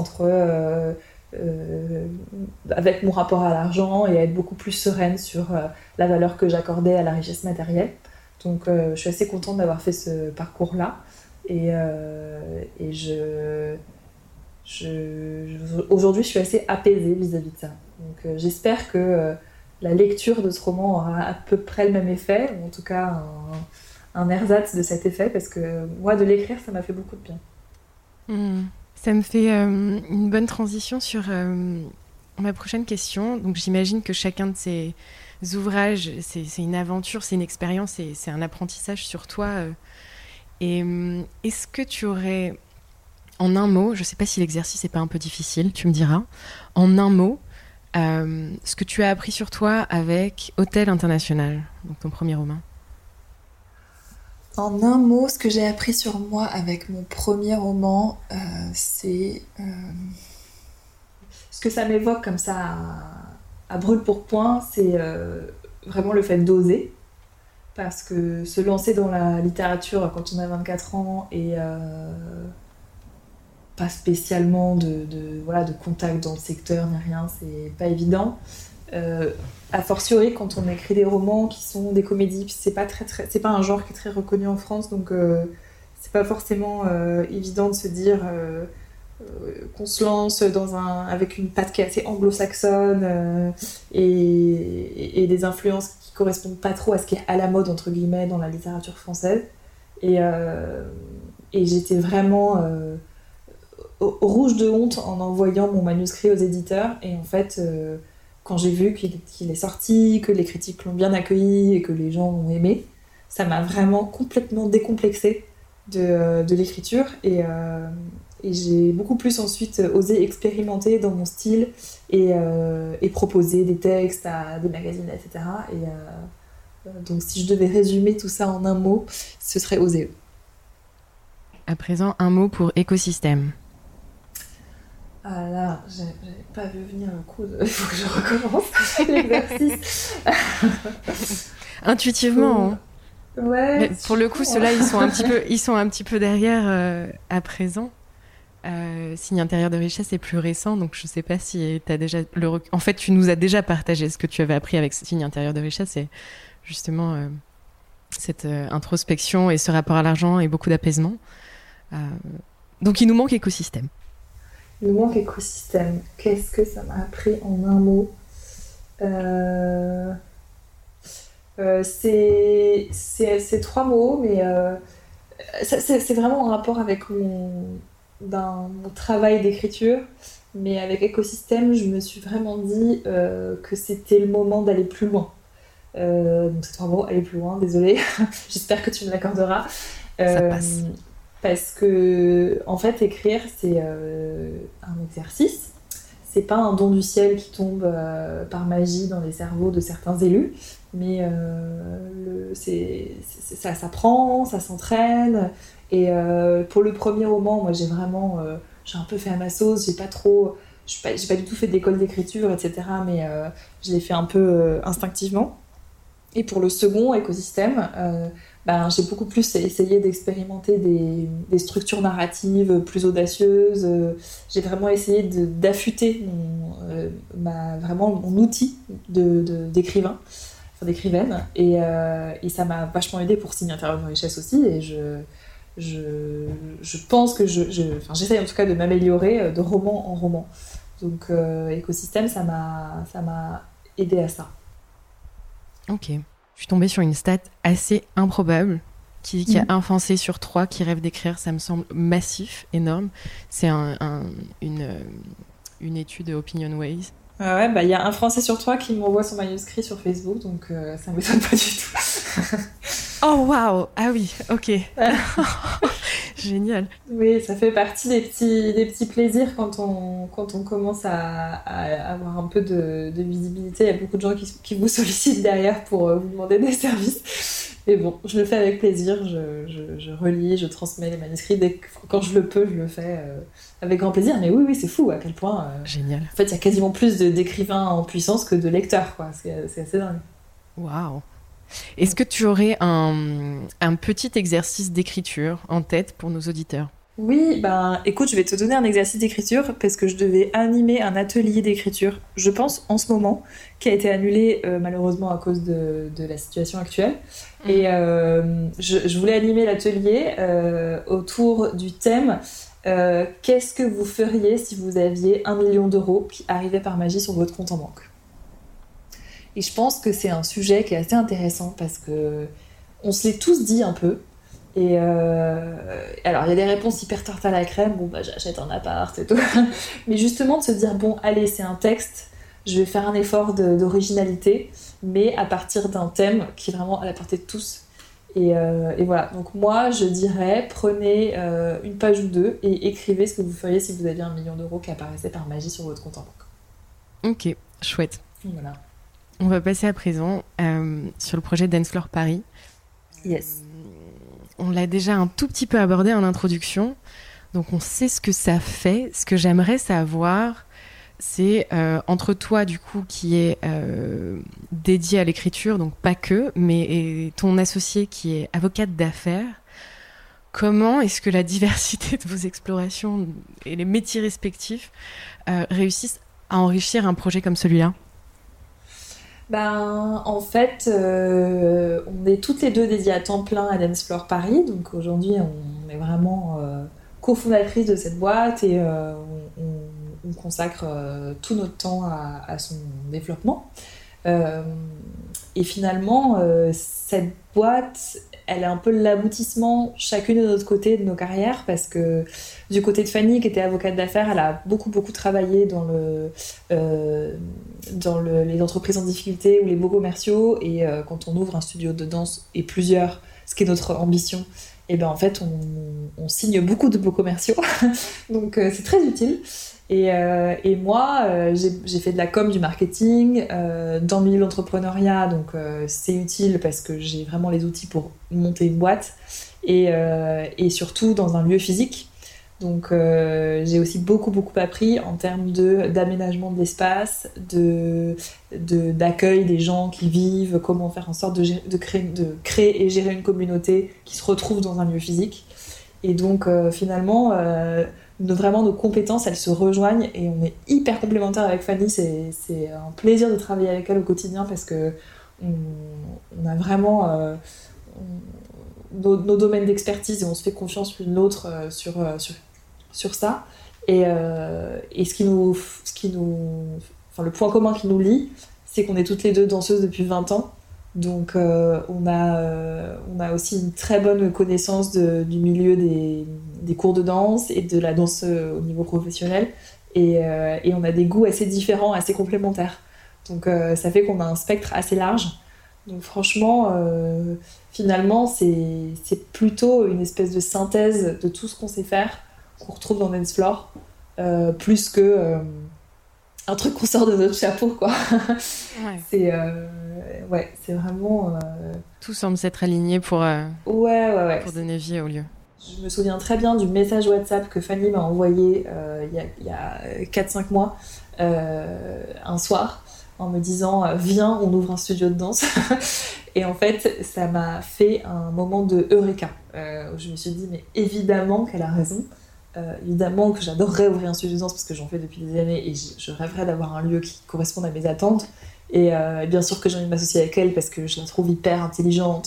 avec mon rapport à l'argent et à être beaucoup plus sereine sur la valeur que j'accordais à la richesse matérielle. Donc je suis assez contente d'avoir fait ce parcours-là. Et aujourd'hui, je suis assez apaisée vis-à-vis de ça. Donc, j'espère que la lecture de ce roman aura à peu près le même effet, ou en tout cas un ersatz de cet effet, parce que moi, de l'écrire, ça m'a fait beaucoup de bien. Ça me fait une bonne transition sur ma prochaine question. Donc, j'imagine que chacun de ces ouvrages, c'est une aventure, c'est une expérience, c'est un apprentissage sur toi. Et est-ce que tu aurais... En un mot, je ne sais pas si l'exercice n'est pas un peu difficile, tu me diras. En un mot, ce que tu as appris sur toi avec Hôtel International, donc ton premier roman. En un mot, ce que j'ai appris sur moi avec mon premier roman, c'est... ce que ça m'évoque comme ça à brûle-pourpoint, c'est vraiment le fait d'oser. Parce que se lancer dans la littérature quand on a 24 ans et... pas spécialement de contact dans le secteur ni rien, c'est pas évident. A fortiori quand on écrit des romans qui sont des comédies, c'est pas un genre qui est très reconnu en France, donc c'est pas forcément évident de se dire qu'on se lance avec une patte qui est assez anglo-saxonne et des influences qui correspondent pas trop à ce qui est à la mode entre guillemets dans la littérature française. Et j'étais vraiment au rouge de honte en envoyant mon manuscrit aux éditeurs, et en fait quand j'ai vu qu'il est sorti, que les critiques l'ont bien accueilli et que les gens l'ont aimé, ça m'a vraiment complètement décomplexée de l'écriture, et j'ai beaucoup plus ensuite osé expérimenter dans mon style et proposer des textes à des magazines, etc. Donc si je devais résumer tout ça en un mot, ce serait oser. À présent, un mot pour écosystème. Ah là, j'avais pas vu venir le coup de... Il faut que je recommence l'exercice. Intuitivement. Hein. Ouais. Mais pour le coup, ceux-là, ils sont un petit peu derrière à présent. Signe intérieur de richesse est plus récent, donc je sais pas si t'as déjà en fait, tu nous as déjà partagé ce que tu avais appris avec Signe intérieur de richesse, et justement cette introspection et ce rapport à l'argent et beaucoup d'apaisement. Donc il nous manque écosystème. Il nous manque écosystème. Qu'est-ce que ça m'a appris en un mot? C'est 3 mots, mais c'est vraiment en rapport avec mon travail d'écriture. Mais avec écosystème, je me suis vraiment dit que c'était le moment d'aller plus loin. Donc c'est 3 mots, aller plus loin, désolée. J'espère que tu me l'accorderas. Ça passe. Parce que, en fait, écrire, c'est un exercice. C'est pas un don du ciel qui tombe par magie dans les cerveaux de certains élus, mais ça s'apprend, ça s'entraîne. Et pour le premier roman, moi, j'ai un peu fait à ma sauce. J'ai pas du tout fait d'école d'écriture, etc. Mais je l'ai fait un peu instinctivement. Et pour le second, écosystème, j'ai beaucoup plus essayé d'expérimenter des structures narratives plus audacieuses. J'ai vraiment essayé d'affûter mon outil d'écrivain, enfin d'écrivaine. Et ça m'a vachement aidé pour Signe intérieur de richesse aussi. Et je pense que j'essaye en tout cas de m'améliorer de roman en roman. Donc écosystème, ça m'a aidé à ça. Ok. Je suis tombée sur une stat assez improbable qui dit qu'il y a un Français sur 3 qui rêve d'écrire. Ça me semble massif, énorme. C'est une étude OpinionWay. Ouais, y a un Français sur 3 qui m'envoie son manuscrit sur Facebook, donc ça m'étonne pas du tout. Oh waouh! Ah oui, ok. Génial. Oui, ça fait partie des petits plaisirs quand on commence à avoir un peu de visibilité. Il y a beaucoup de gens qui vous sollicitent derrière pour vous demander des services. Mais bon, je le fais avec plaisir, je relis, je transmets les manuscrits. Quand je le peux, je le fais avec grand plaisir. Mais oui, c'est fou à quel point... Génial. En fait, il y a quasiment plus d'écrivains en puissance que de lecteurs, quoi. C'est assez dingue. Waouh! Est-ce que tu aurais un petit exercice d'écriture en tête pour nos auditeurs? Oui, écoute, je vais te donner un exercice d'écriture parce que je devais animer un atelier d'écriture, je pense, en ce moment, qui a été annulé malheureusement à cause de la situation actuelle. Et je voulais animer l'atelier autour du thème qu'est-ce que vous feriez si vous aviez 1 million d'euros qui arrivaient par magie sur votre compte en banque? Et je pense que c'est un sujet qui est assez intéressant parce que on se l'est tous dit un peu. Et alors, il y a des réponses hyper tarte à la crème. Bon, j'achète un appart et tout. Mais justement, de se dire, bon, allez, c'est un texte. Je vais faire un effort d'originalité, mais à partir d'un thème qui est vraiment à la portée de tous. Et voilà. Donc moi, je dirais, prenez une page ou 2 et écrivez ce que vous feriez si vous aviez 1 million d'euros qui apparaissait par magie sur votre compte en banque. Ok, chouette. Voilà. On va passer à présent sur le projet Dance Floor Paris. Yes. On l'a déjà un tout petit peu abordé en introduction, donc on sait ce que ça fait. Ce que j'aimerais savoir, c'est entre toi, du coup, qui est dédié à l'écriture, donc pas que, mais ton associé qui est avocate d'affaires, comment est-ce que la diversité de vos explorations et les métiers respectifs réussissent à enrichir un projet comme celui-là ? En fait, on est toutes les deux dédiées à temps plein à Dance Floor Paris. Donc aujourd'hui, on est vraiment cofondatrice de cette boîte et on consacre tout notre temps à son développement. Et finalement, cette boîte, elle est un peu l'aboutissement chacune de notre côté de nos carrières, parce que du côté de Fanny, qui était avocate d'affaires, elle a beaucoup travaillé dans les entreprises en difficulté ou les beaux commerciaux, et quand on ouvre un studio de danse et plusieurs, ce qui est notre ambition, et en fait on signe beaucoup de beaux commerciaux donc c'est très utile. Et moi, j'ai fait de la com, du marketing, dans le milieu de l'entrepreneuriat, donc c'est utile parce que j'ai vraiment les outils pour monter une boîte, et surtout dans un lieu physique. Donc j'ai aussi beaucoup appris en termes d'aménagement de l'espace, d'accueil des gens qui vivent, comment faire en sorte de créer et gérer une communauté qui se retrouve dans un lieu physique. Et donc finalement, vraiment nos compétences, elles se rejoignent et on est hyper complémentaires avec Fanny. C'est un plaisir de travailler avec elle au quotidien parce que on a vraiment nos domaines d'expertise et on se fait confiance l'une l'autre sur ça. Et le point commun qui nous lie, c'est qu'on est toutes les deux danseuses depuis 20 ans. Donc on a aussi une très bonne connaissance du milieu des cours de danse et de la danse au niveau professionnel. Et on a des goûts assez différents, assez complémentaires. Donc ça fait qu'on a un spectre assez large. Donc franchement, finalement, c'est plutôt une espèce de synthèse de tout ce qu'on sait faire qu'on retrouve dans Dance Floor, plus que un truc qu'on sort de notre chapeau, quoi. Ouais. C'est vraiment... Tout semble s'être aligné pour donner vie au lieu. Je me souviens très bien du message WhatsApp que Fanny m'a envoyé il y a 4-5 mois, un soir, en me disant « Viens, on ouvre un studio de danse ». Et en fait, ça m'a fait un moment de eureka, où je me suis dit « Mais évidemment qu'elle a raison ». Évidemment que j'adorerais ouvrir un studio de danse parce que j'en fais depuis des années et je rêverais d'avoir un lieu qui corresponde à mes attentes. Et bien sûr que j'ai envie de m'associer avec elle parce que je la trouve hyper intelligente,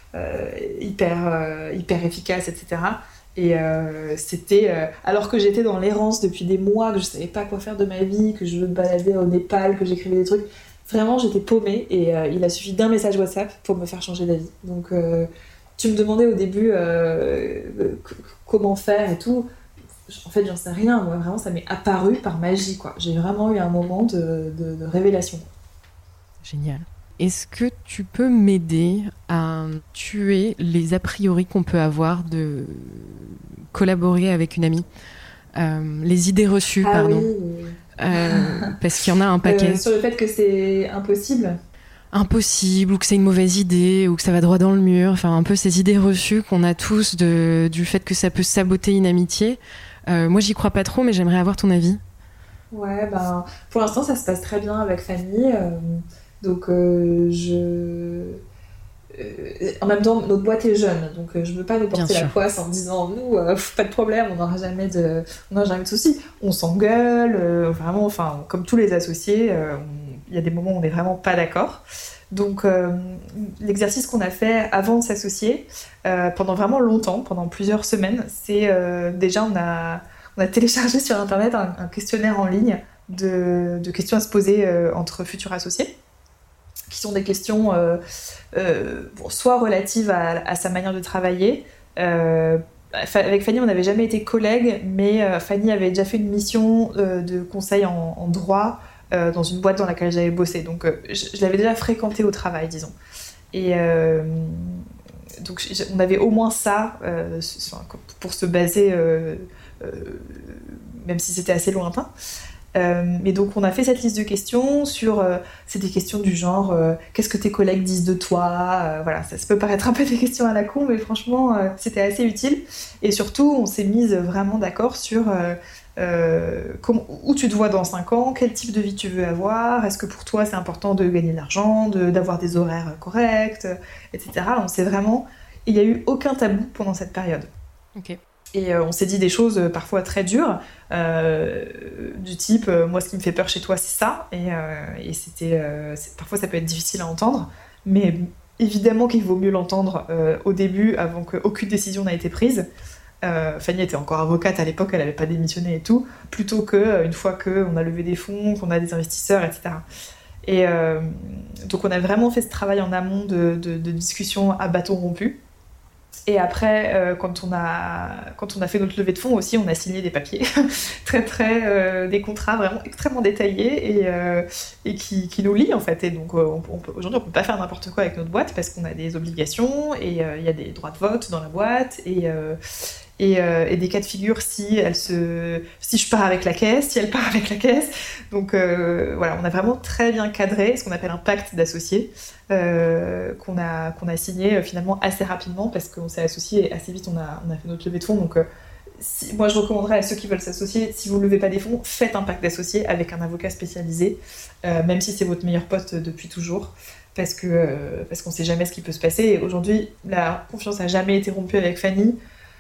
hyper efficace, etc. Et c'était... alors que j'étais dans l'errance depuis des mois, que je savais pas quoi faire de ma vie, que je me baladais au Népal, que j'écrivais des trucs, vraiment j'étais paumée et il a suffi d'un message WhatsApp pour me faire changer d'avis. Donc tu me demandais au début comment faire et tout. En fait, j'en sais rien. Moi, vraiment, ça m'est apparu par magie, quoi. J'ai vraiment eu un moment de révélation. Génial. Est-ce que tu peux m'aider à tuer les a priori qu'on peut avoir de collaborer avec une amie, les idées reçues, pardon. Oui. Parce qu'il y en a un paquet. Sur le fait que c'est impossible, ou que c'est une mauvaise idée, ou que ça va droit dans le mur. Enfin, un peu ces idées reçues qu'on a tous du fait que ça peut saboter une amitié. Moi, j'y crois pas trop, mais j'aimerais avoir ton avis. Ouais, pour l'instant, ça se passe très bien avec Fanny. Donc, en même temps, notre boîte est jeune, donc je veux pas nous porter la poisse en disant nous, pas de problème, on n'aura jamais de soucis. On s'engueule, vraiment, enfin, comme tous les associés, il y a des moments où on n'est vraiment pas d'accord. Donc, l'exercice qu'on a fait avant de s'associer, pendant vraiment longtemps, pendant plusieurs semaines, c'est déjà on a téléchargé sur Internet un questionnaire en ligne de questions à se poser entre futurs associés, qui sont des questions soit relatives à sa manière de travailler. Avec Fanny, on n'avait jamais été collègues, mais Fanny avait déjà fait une mission de conseil en droit dans une boîte dans laquelle j'avais bossé. Donc, je l'avais déjà fréquentée au travail, disons. Et donc, on avait au moins ça pour se baser, même si c'était assez lointain. Mais donc on a fait cette liste de questions c'est des questions du genre qu'est-ce que tes collègues disent de toi, voilà, ça peut paraître un peu des questions à la con, mais franchement c'était assez utile. Et surtout on s'est mise vraiment d'accord sur où tu te vois dans 5 ans, quel type de vie tu veux avoir, est-ce que pour toi c'est important de gagner de l'argent, d'avoir des horaires corrects, etc. On s'est vraiment... Il n'y a eu aucun tabou pendant cette période. Ok. Et on s'est dit des choses parfois très dures, du type moi ce qui me fait peur chez toi c'est ça, et parfois ça peut être difficile à entendre, mais évidemment qu'il vaut mieux l'entendre au début avant qu'aucune décision n'a été prise. Fanny était encore avocate à l'époque, elle n'avait pas démissionné et tout, plutôt qu'une fois qu'on a levé des fonds, qu'on a des investisseurs, etc. Et donc on a vraiment fait ce travail en amont de discussion à bâton rompu. Et après, quand on a fait notre levée de fonds aussi, on a signé des papiers, des contrats vraiment extrêmement détaillés et qui nous lient en fait. Et donc aujourd'hui, on peut pas faire n'importe quoi avec notre boîte parce qu'on a des obligations et il y a des droits de vote dans la boîte. Et et des cas de figure si je pars avec la caisse, si elle part avec la caisse. Donc voilà, on a vraiment très bien cadré ce qu'on appelle un pacte d'associés qu'on a signé finalement assez rapidement parce qu'on s'est associés et assez vite on a fait notre levée de fonds. Donc moi je recommanderais à ceux qui veulent s'associer, si vous ne levez pas des fonds, faites un pacte d'associés avec un avocat spécialisé, même si c'est votre meilleur pote depuis toujours. Parce qu'on ne sait jamais ce qui peut se passer. Et aujourd'hui, la confiance n'a jamais été rompue avec Fanny.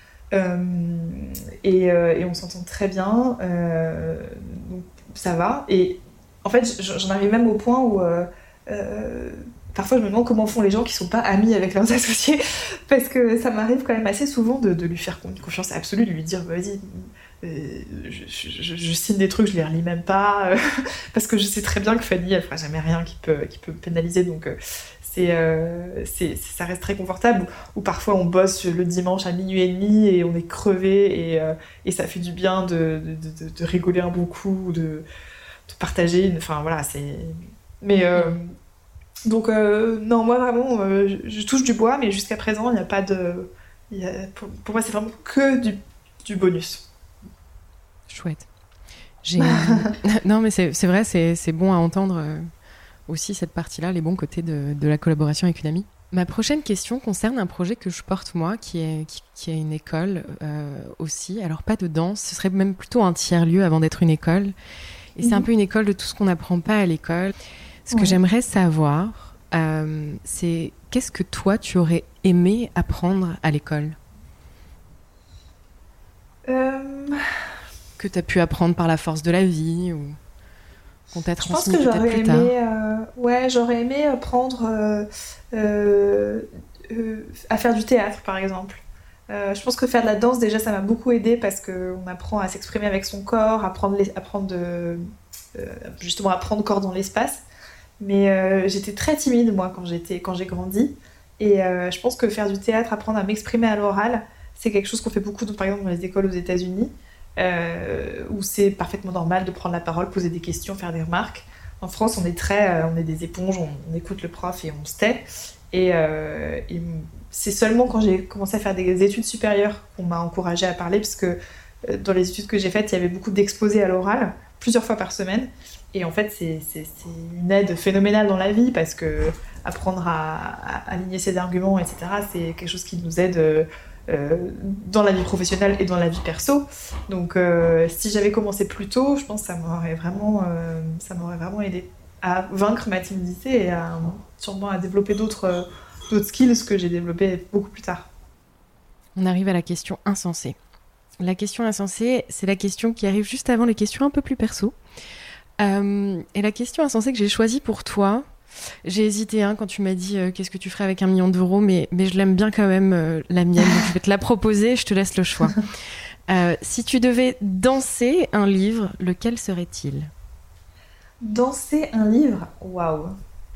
Et on s'entend très bien. Donc ça va. Et en fait, j'en arrive même au point où parfois je me demande comment font les gens qui ne sont pas amis avec leurs associés. Parce que ça m'arrive quand même assez souvent de lui faire une confiance absolue, de lui dire vas-y. Je signe des trucs, je les relis même pas, parce que je sais très bien que Fanny, elle fera jamais rien qui peut me pénaliser, donc ça reste très confortable. Ou parfois on bosse le dimanche à 00h30 et on est crevé et ça fait du bien de rigoler un bon coup, de partager. Enfin voilà, c'est. Mais donc non, moi vraiment, je touche du bois, mais jusqu'à présent il n'y a pas de. Pour moi, c'est vraiment que du bonus. Chouette. Non, mais c'est vrai, c'est bon à entendre aussi cette partie-là, les bons côtés de la collaboration avec une amie. Ma prochaine question concerne un projet que je porte moi, qui est une école aussi. Alors, pas de danse, ce serait même plutôt un tiers-lieu avant d'être une école. Et c'est un peu une école de tout ce qu'on n'apprend pas à l'école. Ce que j'aimerais savoir, c'est qu'est-ce que toi, tu aurais aimé apprendre à l'école ? Que tu as pu apprendre par la force de la vie ou qu'on t'a transmis peut-être plus tard. J'aurais aimé apprendre à faire du théâtre, par exemple. Je pense que faire de la danse, déjà, ça m'a beaucoup aidée parce qu'on apprend à s'exprimer avec son corps, justement à prendre corps dans l'espace. Mais j'étais très timide, moi, quand j'ai grandi. Et je pense que faire du théâtre, apprendre à m'exprimer à l'oral, c'est quelque chose qu'on fait beaucoup, par exemple, dans les écoles aux États-Unis. Où c'est parfaitement normal de prendre la parole, poser des questions, faire des remarques. En France, on est des éponges, on écoute le prof et on se tait. Et c'est seulement quand j'ai commencé à faire des études supérieures qu'on m'a encouragée à parler, parce que dans les études que j'ai faites, il y avait beaucoup d'exposés à l'oral, plusieurs fois par semaine. Et en fait, c'est une aide phénoménale dans la vie, parce que apprendre à aligner ses arguments, etc., c'est quelque chose qui nous aide dans la vie professionnelle et dans la vie perso. Donc si j'avais commencé plus tôt, je pense que ça m'aurait vraiment aidé à vaincre ma timidité et sûrement à développer d'autres skills que j'ai développés beaucoup plus tard. On arrive à la question insensée. La question insensée, c'est la question qui arrive juste avant les questions un peu plus perso. Et la question insensée que j'ai choisie pour toi, j'ai hésité quand tu m'as dit qu'est-ce que tu ferais avec 1 million d'euros, mais je l'aime bien quand même, la mienne, donc je vais te la proposer, je te laisse le choix. Si tu devais danser un livre, lequel serait-il ? Danser un livre ? Waouh.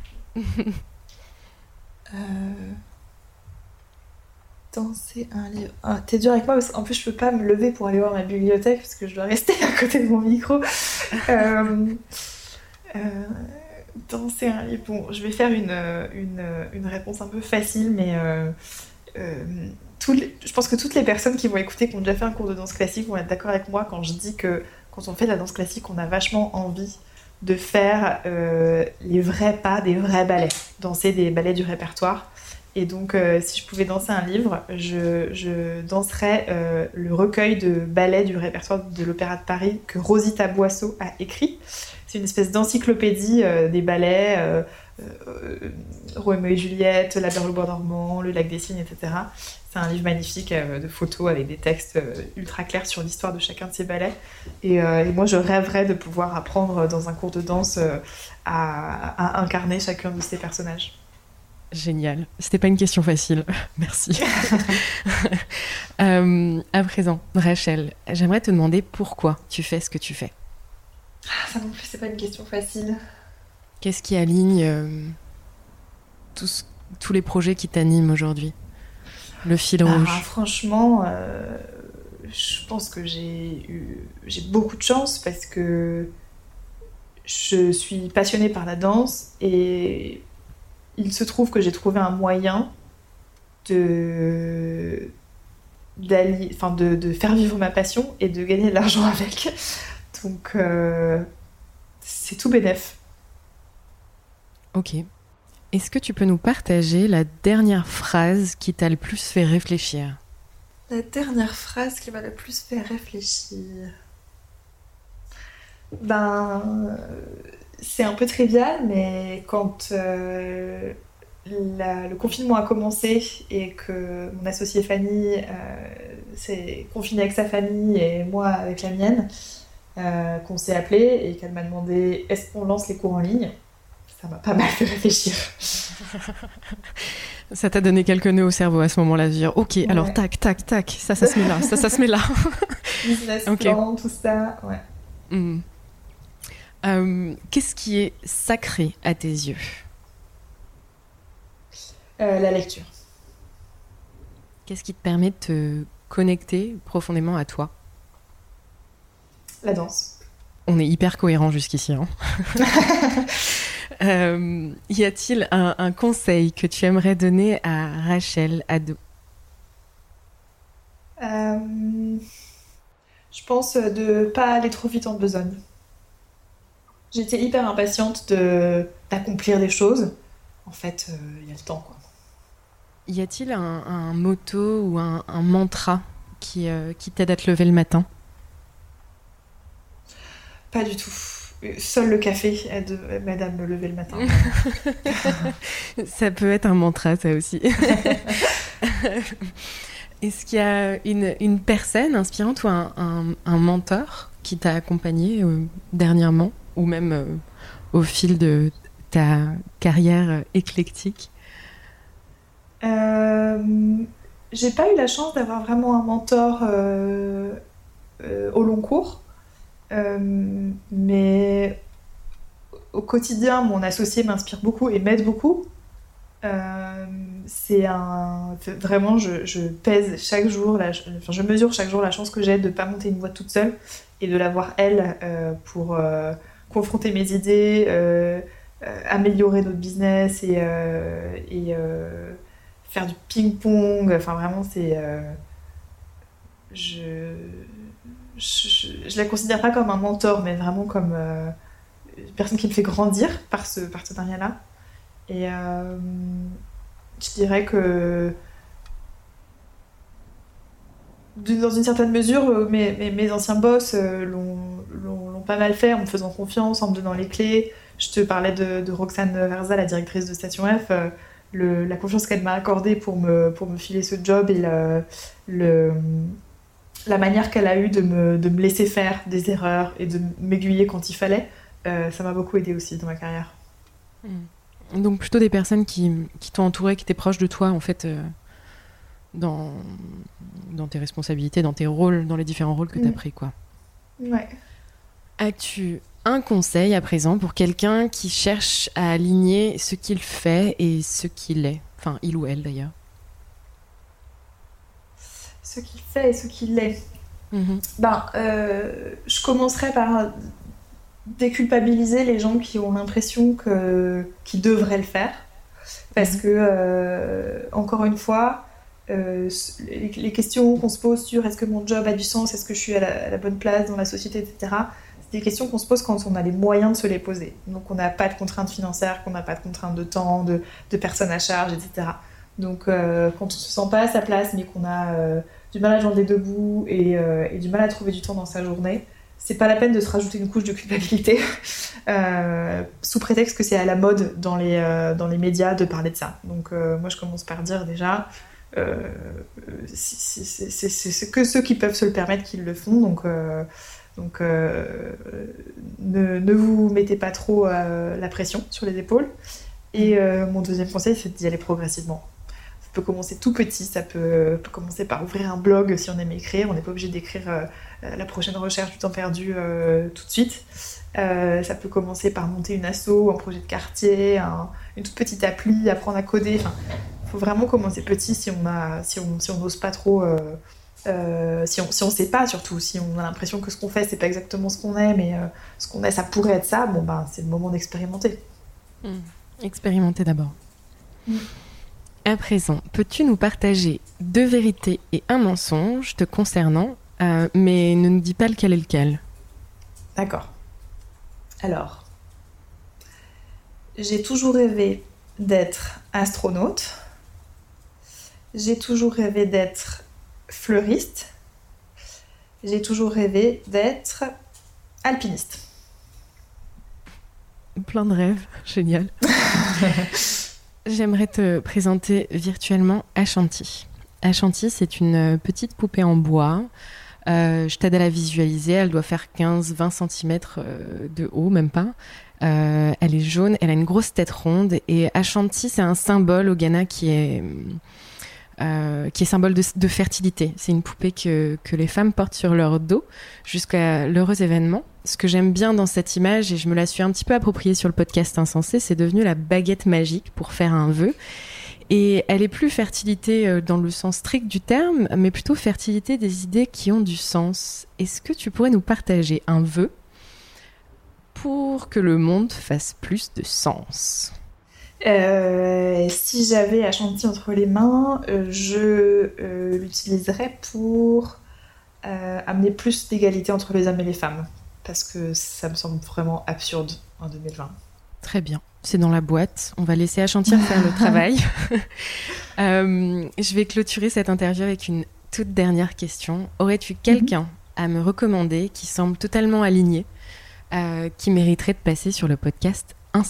Danser un livre. Ah, t'es dur avec moi parce qu'en plus je peux pas me lever pour aller voir ma bibliothèque parce que je dois rester à côté de mon micro. Danser un livre. Bon, je vais faire une réponse un peu facile, mais je pense que toutes les personnes qui vont écouter, qui ont déjà fait un cours de danse classique, vont être d'accord avec moi quand je dis que quand on fait de la danse classique, on a vachement envie de faire les vrais pas des vrais ballets, danser des ballets du répertoire. Et donc, si je pouvais danser un livre, je danserais le recueil de ballets du répertoire de l'Opéra de Paris que Rosita Boisseau a écrit. C'est une espèce d'encyclopédie des ballets, Roméo et Juliette, La Berle au bois dormant, Le Lac des Cygnes, etc. C'est un livre magnifique de photos avec des textes ultra clairs sur l'histoire de chacun de ces ballets. Et moi, je rêverais de pouvoir apprendre dans un cours de danse à incarner chacun de ces personnages. Génial. C'était pas une question facile. Merci. À présent, Rachel, j'aimerais te demander pourquoi tu fais ce que tu fais. Ça non plus, c'est pas une question facile. Qu'est-ce qui aligne tous les projets qui t'animent aujourd'hui ? Le fil rouge. Franchement, je pense que j'ai beaucoup de chance parce que je suis passionnée par la danse et il se trouve que j'ai trouvé un moyen de de faire vivre ma passion et de gagner de l'argent avec. Donc, c'est tout bénef. Ok. Est-ce que tu peux nous partager la dernière phrase qui t'a le plus fait réfléchir ? La dernière phrase qui m'a le plus fait réfléchir... c'est un peu trivial, mais quand le confinement a commencé et que mon associée Fanny s'est confinée avec sa famille et moi avec la mienne, qu'on s'est appelé et qu'elle m'a demandé est-ce qu'on lance les cours en ligne, ça m'a pas mal fait réfléchir. Ça t'a donné quelques nœuds au cerveau à ce moment-là, de dire ok, Ouais. alors tac, ça se met là, ça se met là. Business Okay. plan, tout ça, ouais. Qu'est-ce qui est sacré à tes yeux ? La lecture. Qu'est-ce qui te permet de te connecter profondément à toi ? La danse. On est hyper cohérents jusqu'ici. Hein. Y a-t-il un conseil que tu aimerais donner à Rachel ado ? Je pense de pas aller trop vite en besogne. J'étais hyper impatiente d'accomplir des choses. En fait, il y a le temps, quoi. Y a-t-il un motto ou un mantra qui t'aide à te lever le matin ? Pas du tout. Seul le café m'aide à me lever le matin. Ça peut être un mantra, ça aussi. Est-ce qu'il y a une personne inspirante ou un mentor qui t'a accompagné dernièrement ou même au fil de ta carrière éclectique ? J'ai pas eu la chance d'avoir vraiment un mentor au long cours, mais au quotidien, mon associé m'inspire beaucoup et m'aide beaucoup. Vraiment, je pèse chaque jour, je mesure chaque jour la chance que j'ai de ne pas monter une boîte toute seule et de l'avoir elle pour confronter mes idées, améliorer notre business et faire du ping-pong. Enfin, vraiment, je la considère pas comme un mentor, mais vraiment comme une personne qui me fait grandir par ce partenariat-là. Et je dirais que dans une certaine mesure, mes anciens boss l'ont pas mal fait en me faisant confiance, en me donnant les clés. Je te parlais de Roxane Verza, la directrice de Station F, la confiance qu'elle m'a accordée pour me filer ce job et la manière qu'elle a eue de me laisser faire des erreurs et de m'aiguiller quand il fallait, ça m'a beaucoup aidée aussi dans ma carrière. Donc plutôt des personnes qui t'ont entouré, qui étaient proches de toi en fait, dans tes responsabilités, dans tes rôles, dans les différents rôles que tu as pris, quoi. Ouais. As-tu un conseil à présent pour quelqu'un qui cherche à aligner ce qu'il fait et ce qu'il est, enfin il ou elle d'ailleurs? Ce qu'il fait et ce qu'il est. Je commencerai par déculpabiliser les gens qui ont l'impression qu'ils devraient le faire. Parce que, encore une fois, les questions qu'on se pose sur est-ce que mon job a du sens, est-ce que je suis à la bonne place dans la société, etc., c'est des questions qu'on se pose quand on a les moyens de se les poser. Donc on n'a pas de contraintes financières, qu'on n'a pas de contraintes de temps, de personnes à charge, etc. Donc quand on ne se sent pas à sa place, mais qu'on a du mal à joindre les deux bouts et du mal à trouver du temps dans sa journée, c'est pas la peine de se rajouter une couche de culpabilité sous prétexte que c'est à la mode dans les médias de parler de ça. Donc moi je commence par dire déjà c'est que ceux qui peuvent se le permettre qui le font, donc ne vous mettez pas trop la pression sur les épaules. Et mon deuxième conseil, c'est d'y aller progressivement. Ça peut commencer tout petit, ça peut commencer par ouvrir un blog si on aime écrire. On n'est pas obligé d'écrire la prochaine recherche du temps perdu tout de suite. Ça peut commencer par monter une asso, un projet de quartier, une toute petite appli, apprendre à coder. Enfin, faut vraiment commencer petit si on n'ose pas trop, si on sait pas surtout, si on a l'impression que ce qu'on fait c'est pas exactement ce qu'on est, mais ce qu'on est ça pourrait être ça. C'est le moment d'expérimenter. Expérimenter d'abord. À présent, peux-tu nous partager 2 vérités et un mensonge te concernant, mais ne nous dis pas lequel est lequel. D'accord. Alors, j'ai toujours rêvé d'être astronaute. J'ai toujours rêvé d'être fleuriste. J'ai toujours rêvé d'être alpiniste. Plein de rêves, génial. J'aimerais te présenter virtuellement Ashanti. Ashanti, c'est une petite poupée en bois. Je t'aide à la visualiser. Elle doit faire 15-20 cm de haut, même pas. Elle est jaune, elle a une grosse tête ronde. Et Ashanti, c'est un symbole au Ghana qui est symbole de fertilité. C'est une poupée que les femmes portent sur leur dos jusqu'à l'heureux événement. Ce que j'aime bien dans cette image, et je me la suis un petit peu appropriée sur le podcast Insensé, c'est devenu la baguette magique pour faire un vœu. Et elle est plus fertilité dans le sens strict du terme, mais plutôt fertilité des idées qui ont du sens. Est-ce que tu pourrais nous partager un vœu pour que le monde fasse plus de sens ? Si j'avais Ashanti entre les mains, je l'utiliserais pour amener plus d'égalité entre les hommes et les femmes. Parce que ça me semble vraiment absurde en 2020. Très bien, c'est dans la boîte. On va laisser Ashanti faire le travail. Je vais clôturer cette interview avec une toute dernière question. Aurais-tu quelqu'un à me recommander qui semble totalement aligné, qui mériterait de passer sur le podcast Insensé ?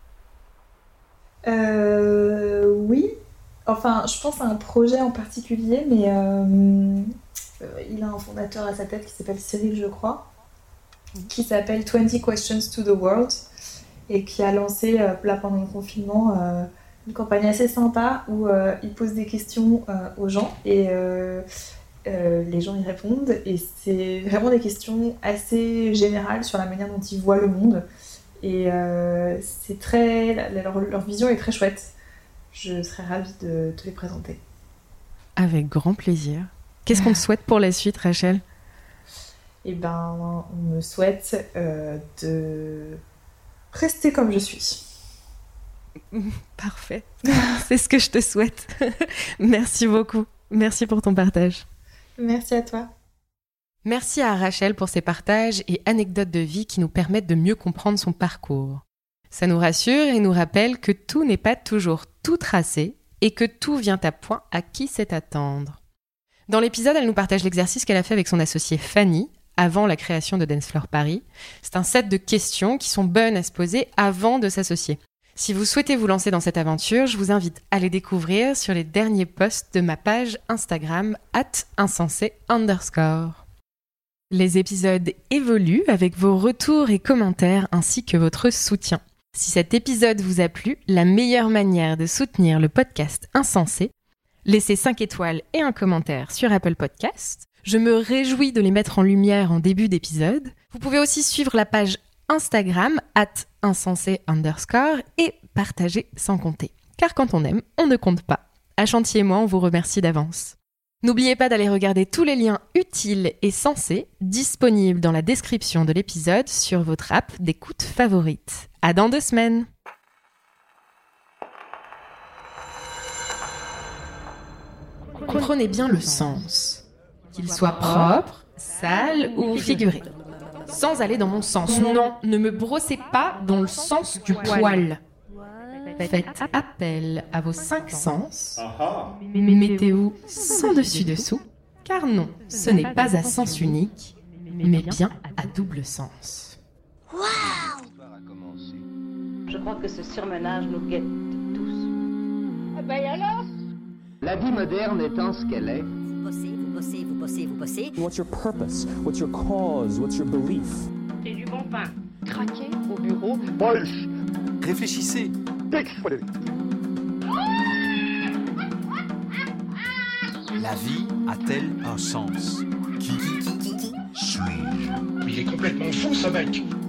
Oui. Enfin, je pense à un projet en particulier, mais il a un fondateur à sa tête qui s'appelle Cyril, je crois, qui s'appelle 20 Questions to the World et qui a lancé, là pendant le confinement, une campagne assez sympa où il pose des questions aux gens et les gens y répondent. Et c'est vraiment des questions assez générales sur la manière dont ils voient le monde. Et c'est leur vision est très chouette. Je serais ravie de te les présenter. Avec grand plaisir. Qu'est-ce qu'on te souhaite pour la suite, Rachel ? Eh ben, on me souhaite de rester comme je suis. Parfait. C'est ce que je te souhaite. Merci beaucoup. Merci pour ton partage. Merci à toi. Merci à Rachel pour ses partages et anecdotes de vie qui nous permettent de mieux comprendre son parcours. Ça nous rassure et nous rappelle que tout n'est pas toujours tout tracé et que tout vient à point à qui sait attendre. Dans l'épisode, elle nous partage l'exercice qu'elle a fait avec son associée Fanny avant la création de Dance Floor Paris. C'est un set de questions qui sont bonnes à se poser avant de s'associer. Si vous souhaitez vous lancer dans cette aventure, je vous invite à les découvrir sur les derniers posts de ma page Instagram @insensé_. Les épisodes évoluent avec vos retours et commentaires ainsi que votre soutien. Si cet épisode vous a plu, la meilleure manière de soutenir le podcast Insensé, laissez 5 étoiles et un commentaire sur Apple Podcasts. Je me réjouis de les mettre en lumière en début d'épisode. Vous pouvez aussi suivre la page Instagram @insensé_ et partager sans compter. Car quand on aime, on ne compte pas. Ashanti et moi, on vous remercie d'avance. N'oubliez pas d'aller regarder tous les liens utiles et sensés disponibles dans la description de l'épisode sur votre app d'écoute favorite. À dans 2 semaines. Comprenez bien le sens. Qu'il soit propre, sale ou figuré. Sans aller dans mon sens. Non, ne me brossez pas dans le sens du poil. Faites appel à vos 5 sens. Mettez-vous sans dessus-dessous. Car non, ce n'est pas à sens unique, mais bien à double sens. L'histoire a commencé. Je crois que ce surmenage nous guette tous. Ah ben et alors? La vie moderne étant ce qu'elle est, Vous bossez. What's your purpose? What's your cause? What's your belief? C'est du bon pain. Craquer au bureau. Réfléchissez. La vie a-t-elle un sens? Qui suis-je? Il est complètement fou ce mec.